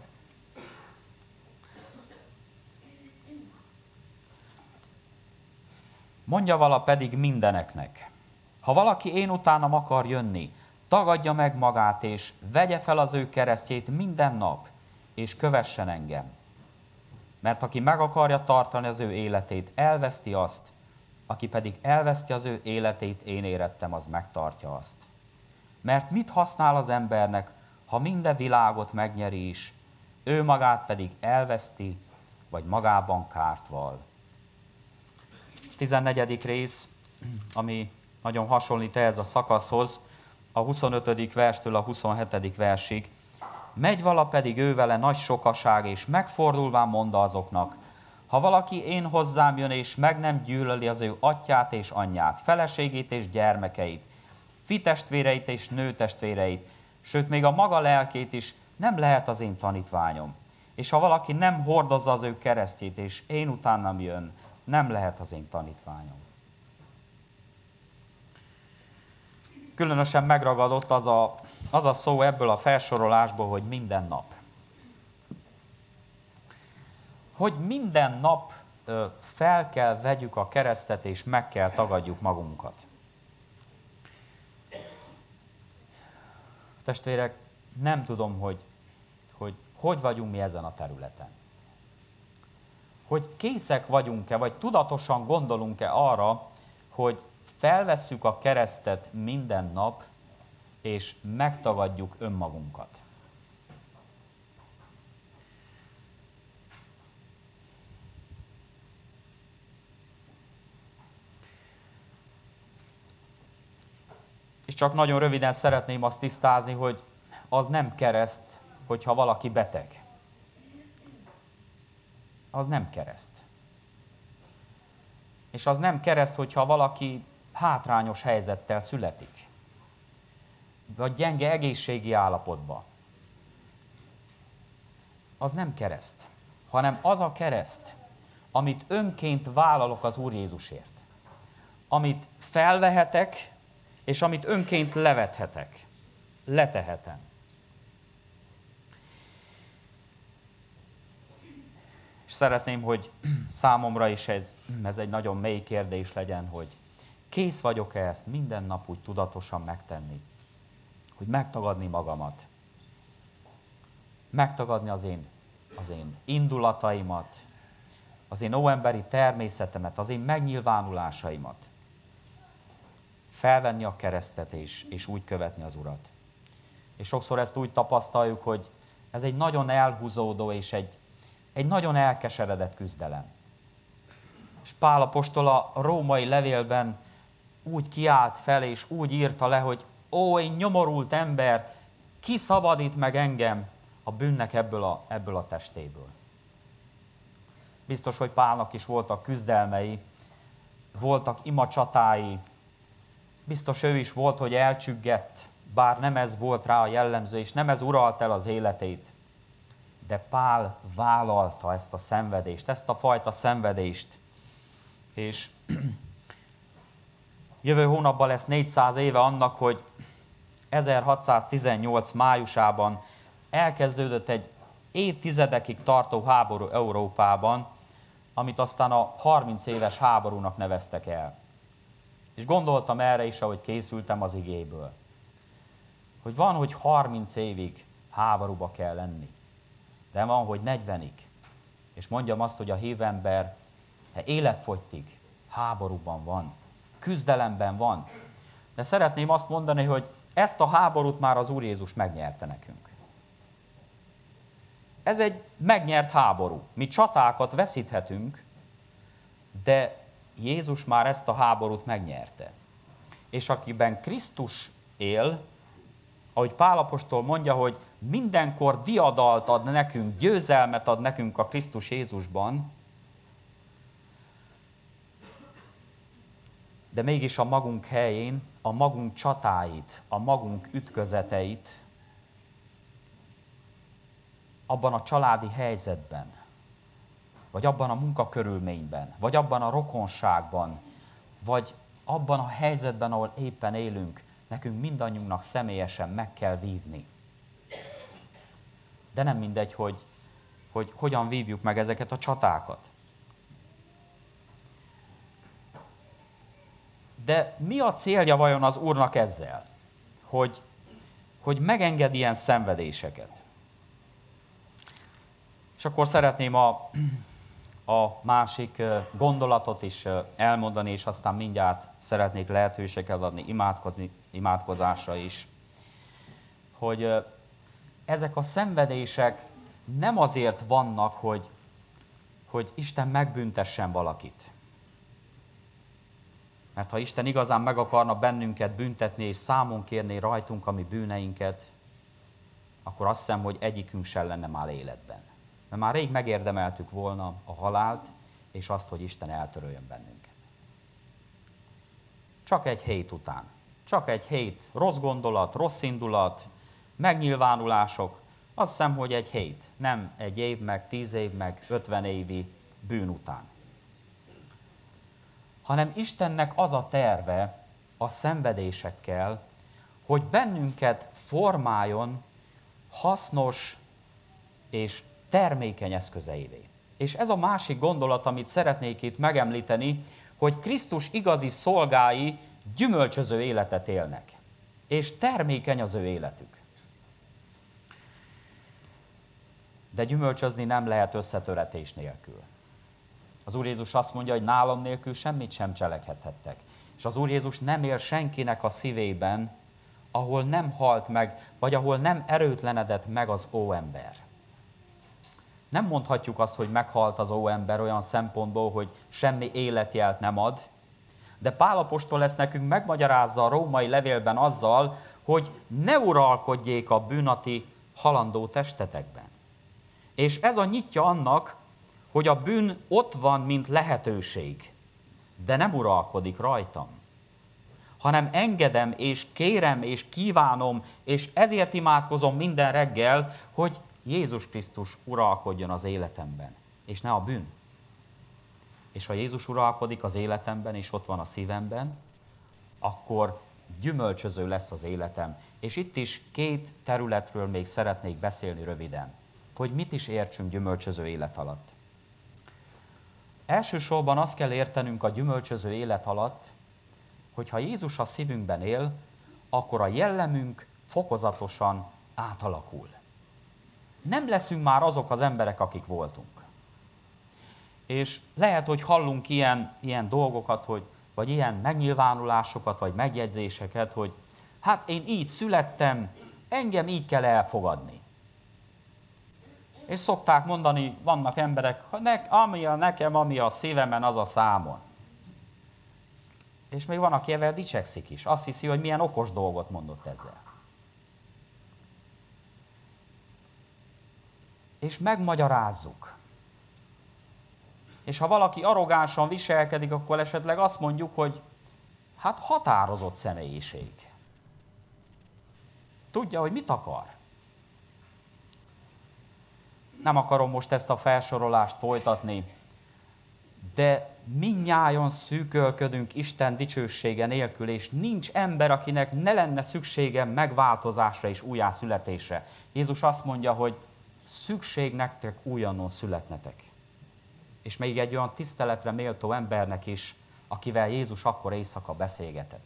Mondja vala pedig mindeneknek: ha valaki én utánam akar jönni, tagadja meg magát, és vegye fel az ő keresztjét minden nap, és kövessen engem. Mert aki meg akarja tartani az ő életét, elveszti azt, aki pedig elveszti az ő életét, én érettem, az megtartja azt. Mert mit használ az embernek, ha minden világot megnyeri is, ő magát pedig elveszti, vagy magában kárt val. tizennegyedik rész, ami nagyon hasonlít ehhez a szakaszhoz, a huszonötödik verstől a huszonhetedik versig. Megy vala pedig ő vele nagy sokaság, és megfordulván mondta azoknak: ha valaki én hozzám jön, és meg nem gyűlöli az ő atyát és anyját, feleségét és gyermekeit, fitestvéreit és nőtestvéreit, sőt még a maga lelkét is, nem lehet az én tanítványom. És ha valaki nem hordozza az ő keresztjét, és én utánam jön, nem lehet az én tanítványom. Különösen megragadott az a, az a szó ebből a felsorolásból, hogy minden nap. Hogy minden nap ö, fel kell vegyük a keresztet, és meg kell tagadjuk magunkat. Testvérek, nem tudom, hogy hogy, hogy vagyunk mi ezen a területen. Hogy készek vagyunk-e, vagy tudatosan gondolunk-e arra, hogy felvesszük a keresztet minden nap, és megtagadjuk önmagunkat. És csak nagyon röviden szeretném azt tisztázni, hogy az nem kereszt, hogyha valaki beteg. Az nem kereszt. És az nem kereszt, hogyha valaki hátrányos helyzettel születik, vagy gyenge egészségi állapotban. Az nem kereszt, hanem az a kereszt, amit önként vállalok az Úr Jézusért. Amit felvehetek, és amit önként levethetek. Letehetem. És szeretném, hogy számomra is ez, ez egy nagyon mély kérdés legyen, hogy kész vagyok-e ezt minden nap úgy tudatosan megtenni. Hogy megtagadni magamat. Megtagadni az én, az én indulataimat, az én óemberi természetemet, az én megnyilvánulásaimat. Felvenni a keresztet és, és úgy követni az Urat. És sokszor ezt úgy tapasztaljuk, hogy ez egy nagyon elhúzódó és egy, egy nagyon elkeseredett küzdelem. És Pál apostol a római levélben úgy kiállt fel, és úgy írta le, hogy ó, én nyomorult ember, ki szabadít meg engem a bűnnek ebből a, ebből a testéből. Biztos, hogy Pálnak is voltak küzdelmei, voltak imacsatái, biztos ő is volt, hogy elcsüggett, bár nem ez volt rá a jellemző, és nem ez uralt el az életét. De Pál vállalta ezt a szenvedést, ezt a fajta szenvedést. És jövő hónapban lesz négyszáz éve annak, hogy ezerhatszáztizennyolc májusában elkezdődött egy évtizedekig tartó háború Európában, amit aztán a harminc éves háborúnak neveztek el. És gondoltam erre is, ahogy készültem az igéből. Hogy van, hogy harminc évig háborúba kell lenni. De van, hogy negyvenig. És mondjam azt, hogy a hívember életfogytig háborúban van. Küzdelemben van. De szeretném azt mondani, hogy ezt a háborút már az Úr Jézus megnyerte nekünk. Ez egy megnyert háború. Mi csatákat veszíthetünk, de Jézus már ezt a háborút megnyerte. És akiben Krisztus él, ahogy Pál apostol mondja, hogy mindenkor diadalt ad nekünk, győzelmet ad nekünk a Krisztus Jézusban, de mégis a magunk helyén, a magunk csatáit, a magunk ütközeteit abban a családi helyzetben, vagy abban a munkakörülményben, vagy abban a rokonságban, vagy abban a helyzetben, ahol éppen élünk, nekünk mindannyiunknak személyesen meg kell vívni. De nem mindegy, hogy, hogy hogyan vívjuk meg ezeket a csatákat. De mi a célja vajon az Úrnak ezzel? Hogy, hogy megenged ilyen szenvedéseket. És akkor szeretném a, a másik gondolatot is elmondani, és aztán mindjárt szeretnék lehetőséget adni imádkozni, imádkozásra is. Hogy ezek a szenvedések nem azért vannak, hogy, hogy Isten megbüntessen valakit. Mert ha Isten igazán meg akarna bennünket büntetni és számon kérni rajtunk a mi bűneinket, akkor azt hiszem, hogy egyikünk sem lenne már életben. Mert már rég megérdemeltük volna a halált, és azt, hogy Isten eltöröljön bennünket. Csak egy hét után. Csak egy hét rossz gondolat, rossz indulat, megnyilvánulások. Azt hiszem, hogy egy hét. Nem egy év, meg tíz év, meg ötven évi bűn után. Hanem Istennek az a terve a szenvedésekkel, hogy bennünket formáljon hasznos és termékeny eszközeivé. És ez a másik gondolat, amit szeretnék itt megemlíteni, hogy Krisztus igazi szolgái gyümölcsöző életet élnek, és termékeny az ő életük. De gyümölcsözni nem lehet összetöretés nélkül. Az Úr Jézus azt mondja, hogy nálam nélkül semmit sem cselekedhettek. És az Úr Jézus nem él senkinek a szívében, ahol nem halt meg, vagy ahol nem erőtlenedett meg az óember. Nem mondhatjuk azt, hogy meghalt az óember olyan szempontból, hogy semmi életjelt nem ad, de Pál apostol ezt nekünk megmagyarázza a római levélben azzal, hogy ne uralkodjék a bűn a ti halandó testetekben. És ez a nyitja annak, hogy a bűn ott van, mint lehetőség, de nem uralkodik rajtam, hanem engedem, és kérem, és kívánom, és ezért imádkozom minden reggel, hogy Jézus Krisztus uralkodjon az életemben, és ne a bűn. És ha Jézus uralkodik az életemben, és ott van a szívemben, akkor gyümölcsöző lesz az életem. És itt is két területről még szeretnék beszélni röviden, hogy mit is értsünk gyümölcsöző élet alatt. Elsősorban azt kell értenünk a gyümölcsöző élet alatt, hogy ha Jézus a szívünkben él, akkor a jellemünk fokozatosan átalakul. Nem leszünk már azok az emberek, akik voltunk. És lehet, hogy hallunk ilyen, ilyen dolgokat, hogy, vagy ilyen megnyilvánulásokat, vagy megjegyzéseket, hogy hát én így születtem, engem így kell elfogadni. És szokták mondani, vannak emberek, ami a nekem, ami a szívemen, az a számon. És még van, aki ezzel dicsekszik is. Azt hiszi, hogy milyen okos dolgot mondott ezzel. És megmagyarázzuk. És ha valaki arrogánsan viselkedik, akkor esetleg azt mondjuk, hogy hát határozott személyiség. Tudja, hogy mit akar. Nem akarom most ezt a felsorolást folytatni, de mindnyájan szűkölködünk Isten dicsősége nélkül, és nincs ember, akinek ne lenne szüksége megváltozásra és újjászületésre. Jézus azt mondja, hogy szükség nektek újonnan születnetek. És még egy olyan tiszteletre méltó embernek is, akivel Jézus akkor éjszaka beszélgetett.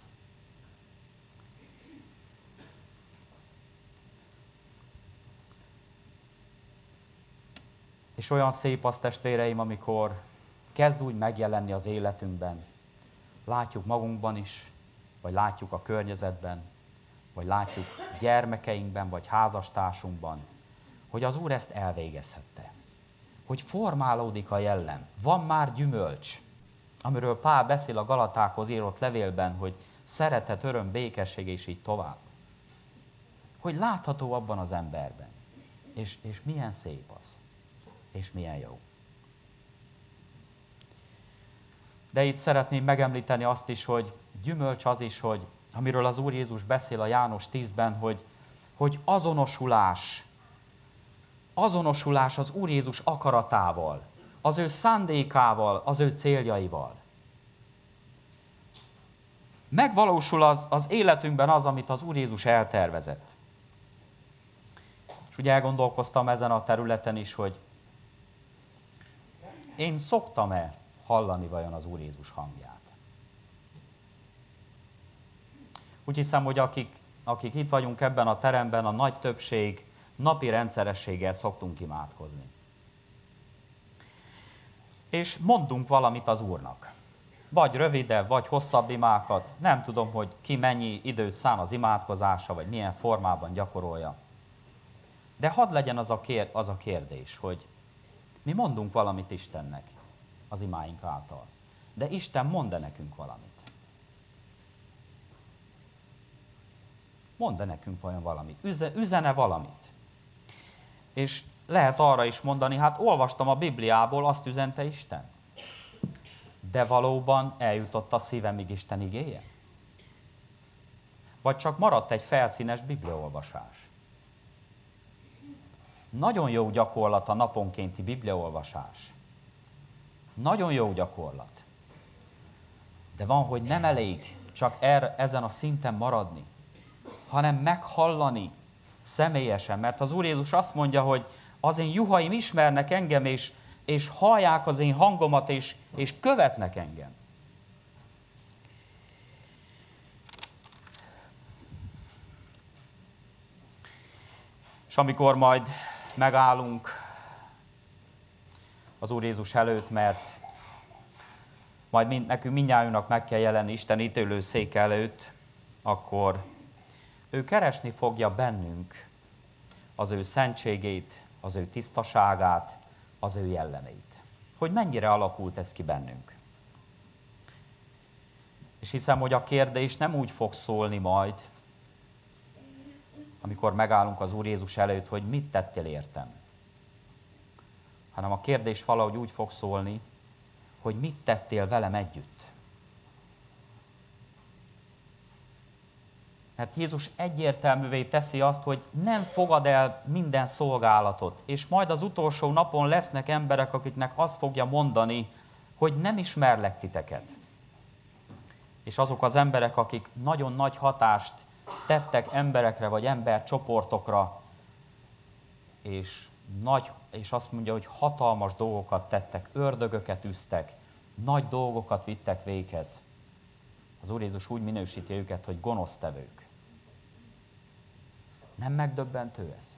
És olyan szép az, testvéreim, amikor kezd úgy megjelenni az életünkben. Látjuk magunkban is, vagy látjuk a környezetben, vagy látjuk gyermekeinkben, vagy házastársunkban, hogy az Úr ezt elvégezhette. Hogy formálódik a jellem. Van már gyümölcs, amiről Pál beszél a Galatákhoz írott levélben, hogy szeretet, öröm, békesség, és így tovább. hogy látható abban az emberben. És, és milyen szép az. És milyen jó. De itt szeretném megemlíteni azt is, hogy gyümölcs az is, hogy amiről az Úr Jézus beszél a János tízben, hogy, hogy azonosulás, azonosulás az Úr Jézus akaratával, az ő szándékával, az ő céljaival. Megvalósul az, az életünkben az, amit az Úr Jézus eltervezett. És ugye elgondolkoztam ezen a területen is, hogy én szoktam-e hallani vajon az Úr Jézus hangját. Úgy hiszem, hogy akik, akik itt vagyunk ebben a teremben, a nagy többség napi rendszerességgel szoktunk imádkozni. És mondunk valamit az Úrnak. Vagy rövidebb, vagy hosszabb imákat. Nem tudom, hogy ki mennyi időt szán az imádkozásra, vagy milyen formában gyakorolja. De hadd legyen az a, kér, az a kérdés, hogy mi mondunk valamit Istennek az imáink által. De Isten mond-e nekünk valamit? Mond-e nekünk vajon valamit? Üze, üzene valamit? És lehet arra is mondani, hát olvastam a Bibliából, azt üzente Isten. De valóban eljutott a szívemig Isten igéje? Vagy csak maradt egy felszínes bibliaolvasás? Nagyon jó gyakorlat a naponkénti bibliaolvasás. Nagyon jó gyakorlat. De van, hogy nem elég csak erre, ezen a szinten maradni, hanem meghallani személyesen. Mert az Úr Jézus azt mondja, hogy az én juhaim ismernek engem, és, és hallják az én hangomat, és, és követnek engem. És amikor majd megállunk az Úr Jézus előtt, mert majd mind, nekünk mindnyájunknak meg kell jelenni Isten ítélőszék előtt, akkor ő keresni fogja bennünk az ő szentségét, az ő tisztaságát, az ő jellemeit. Hogy mennyire alakult ez ki bennünk. És hiszem, hogy a kérdés nem úgy fog szólni majd, amikor megállunk az Úr Jézus előtt, hogy mit tettél értem. Hanem a kérdés valahogy úgy fog szólni, hogy mit tettél velem együtt. Mert Jézus egyértelművé teszi azt, hogy nem fogad el minden szolgálatot, és majd az utolsó napon lesznek emberek, akiknek azt fogja mondani, hogy nem ismerlek titeket. És azok az emberek, akik nagyon nagy hatást tettek emberekre, vagy embercsoportokra, és, nagy, és azt mondja, hogy hatalmas dolgokat tettek, ördögöket üztek, nagy dolgokat vittek véghez. Az Úr Jézus úgy minősíti őket, hogy gonosztevők. Nem megdöbbentő ez?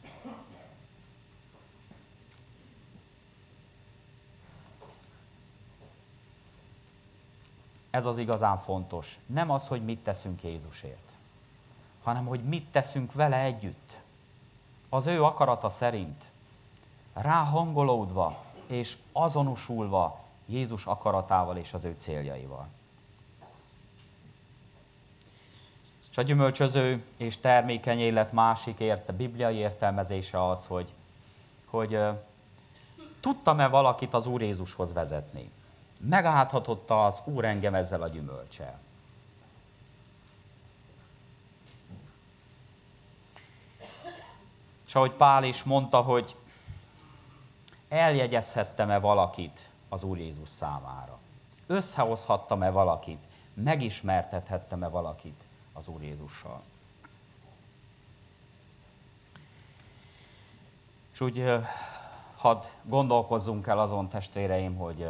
Ez az igazán fontos. Nem az, hogy mit teszünk Jézusért, hanem hogy mit teszünk vele együtt. Az ő akarata szerint, ráhangolódva és azonosulva Jézus akaratával és az ő céljaival. És a gyümölcsöző és termékeny élet másik érte, bibliai értelmezése az, hogy, hogy uh, tudtam-e valakit az Úr Jézushoz vezetni? Megállhatott az Úr engem ezzel a gyümölccsel? És ahogy Pál is mondta, hogy eljegyezhettem-e valakit az Úr Jézus számára? Összehozhattam-e valakit? Megismertethettem-e valakit az Úr Jézussal? És úgy hadd gondolkozzunk el azon, testvéreim, hogy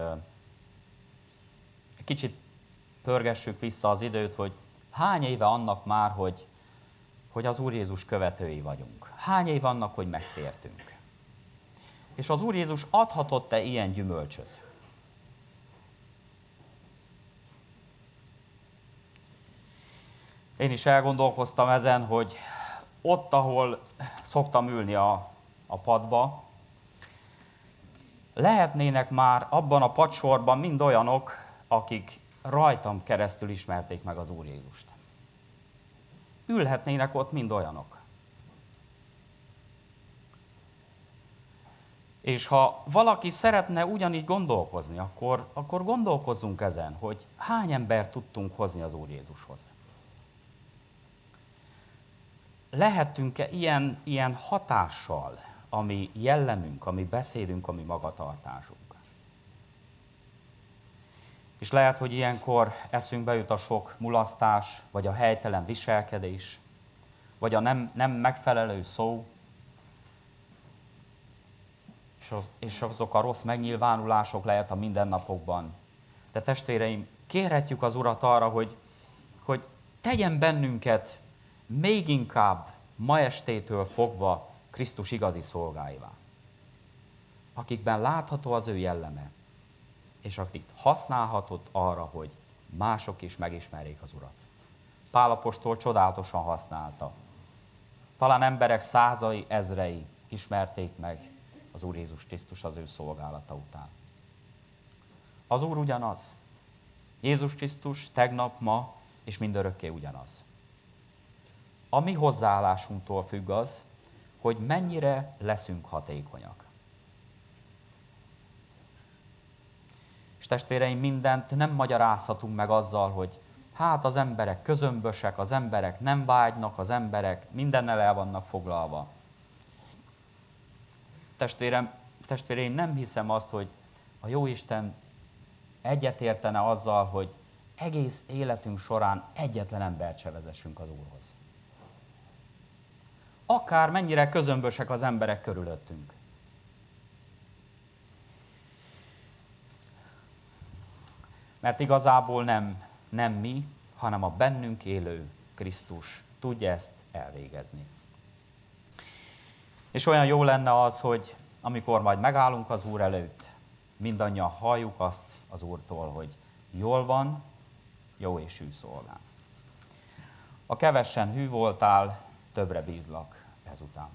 kicsit pörgessük vissza az időt, hogy hány éve annak már, hogy, hogy az Úr Jézus követői vagyunk. Hány éve annak, hogy megtértünk. És az Úr Jézus adhatott-e ilyen gyümölcsöt? Én is elgondolkoztam ezen, hogy ott, ahol szoktam ülni a, a padba, lehetnének már abban a padsorban mind olyanok, akik rajtam keresztül ismerték meg az Úr Jézust. Ülhetnének ott mind olyanok. És ha valaki szeretne ugyanígy gondolkozni, akkor, akkor gondolkozzunk ezen, hogy hány embert tudtunk hozni az Úr Jézushoz. Lehetünk-e ilyen, ilyen hatással, ami jellemünk, ami beszédünk, ami magatartásunk? És lehet, hogy ilyenkor eszünkbe jut a sok mulasztás, vagy a helytelen viselkedés, vagy a nem, nem megfelelő szó, és, az, és azok a rossz megnyilvánulások lehet a mindennapokban. De testvéreim, kérhetjük az Urat arra, hogy, hogy tegyen bennünket még inkább ma estétől fogva Krisztus igazi szolgáivá, akikben látható az ő jelleme, és akik használhatott arra, hogy mások is megismerjék az Urat. Pál apostol csodálatosan használta. Talán emberek százai, ezrei ismerték meg az Úr Jézus Krisztus az ő szolgálata után. Az Úr ugyanaz. Jézus Krisztus tegnap, ma és mindörökké ugyanaz. A mi hozzáállásunktól függ az, hogy mennyire leszünk hatékonyak. És testvéreim, mindent nem magyarázhatunk meg azzal, hogy hát az emberek közömbösek, az emberek nem vágynak, az emberek mindennel el vannak foglalva. Testvérem, testvéreim, nem hiszem azt, hogy a Jóisten egyetértene azzal, hogy egész életünk során egyetlen embert se vezessünk az Úrhoz. Akár mennyire közömbösek az emberek körülöttünk. Mert igazából nem, nem mi, hanem a bennünk élő Krisztus tudja ezt elvégezni. És olyan jó lenne az, hogy amikor majd megállunk az Úr előtt, mindannyian halljuk azt az Úrtól, hogy jól van, jó és hű szolgám. A kevessen hű voltál, többre bízlak ezután.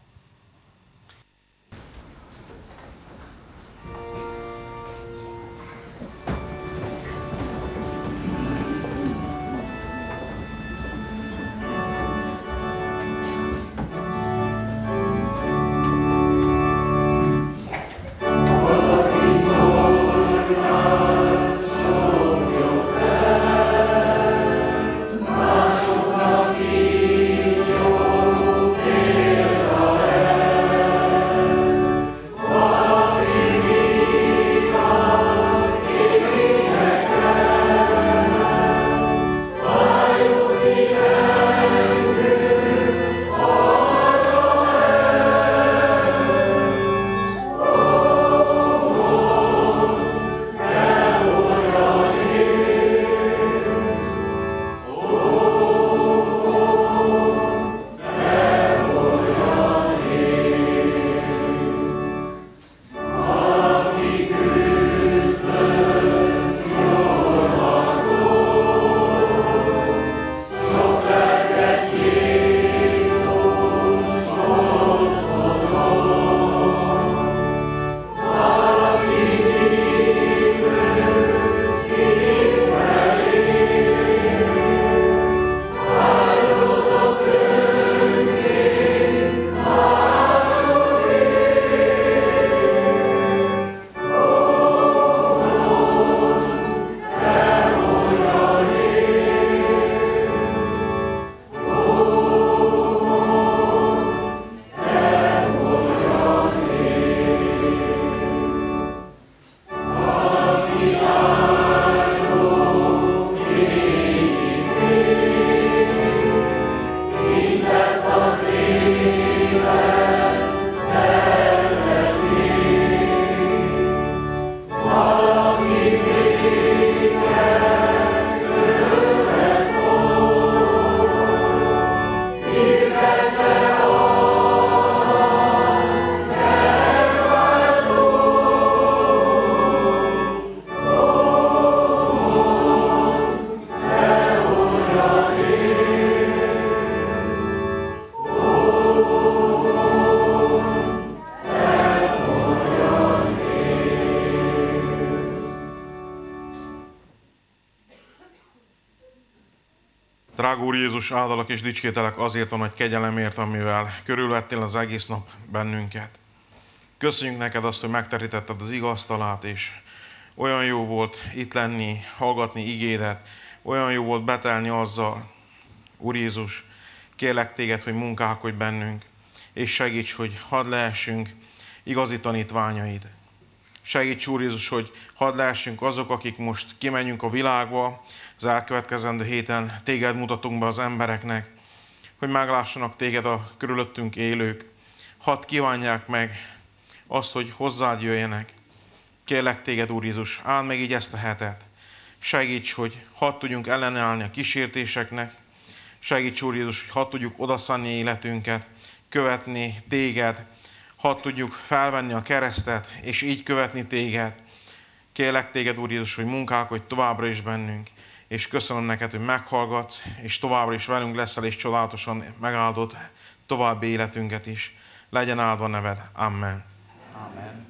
Drága Úr Jézus, áldalak és dicskételek azért a nagy kegyelemért, amivel körülvettél az egész nap bennünket. Köszönjük neked azt, hogy megterítetted az igaztalát, és olyan jó volt itt lenni, hallgatni igédet, olyan jó volt betelni azzal. Úr Jézus, kérlek téged, hogy munkálkodj bennünk, és segíts, hogy hadd lehessünk igazi tanítványaid. Segíts, Úr Jézus, hogy hadd lehessünk azok, akik most kimenjünk a világba, az elkövetkezendő héten téged mutatunk be az embereknek, hogy meglássanak téged a körülöttünk élők. Hadd kívánják meg azt, hogy hozzád jöjjenek. Kérlek téged, Úr Jézus, áld meg így ezt a hetet. Segíts, hogy hadd tudjunk ellenállni a kísértéseknek. Segíts, Úr Jézus, hogy hadd tudjuk odaszanni életünket, követni téged. Hadd tudjuk felvenni a keresztet, és így követni téged. Kérlek téged, Úr Jézus, hogy munkálkodj továbbra is bennünk. És köszönöm neked, hogy meghallgatsz, és továbbra is velünk leszel, és csodálatosan megáldod további életünket is. Legyen áldva neved. Amen. Amen.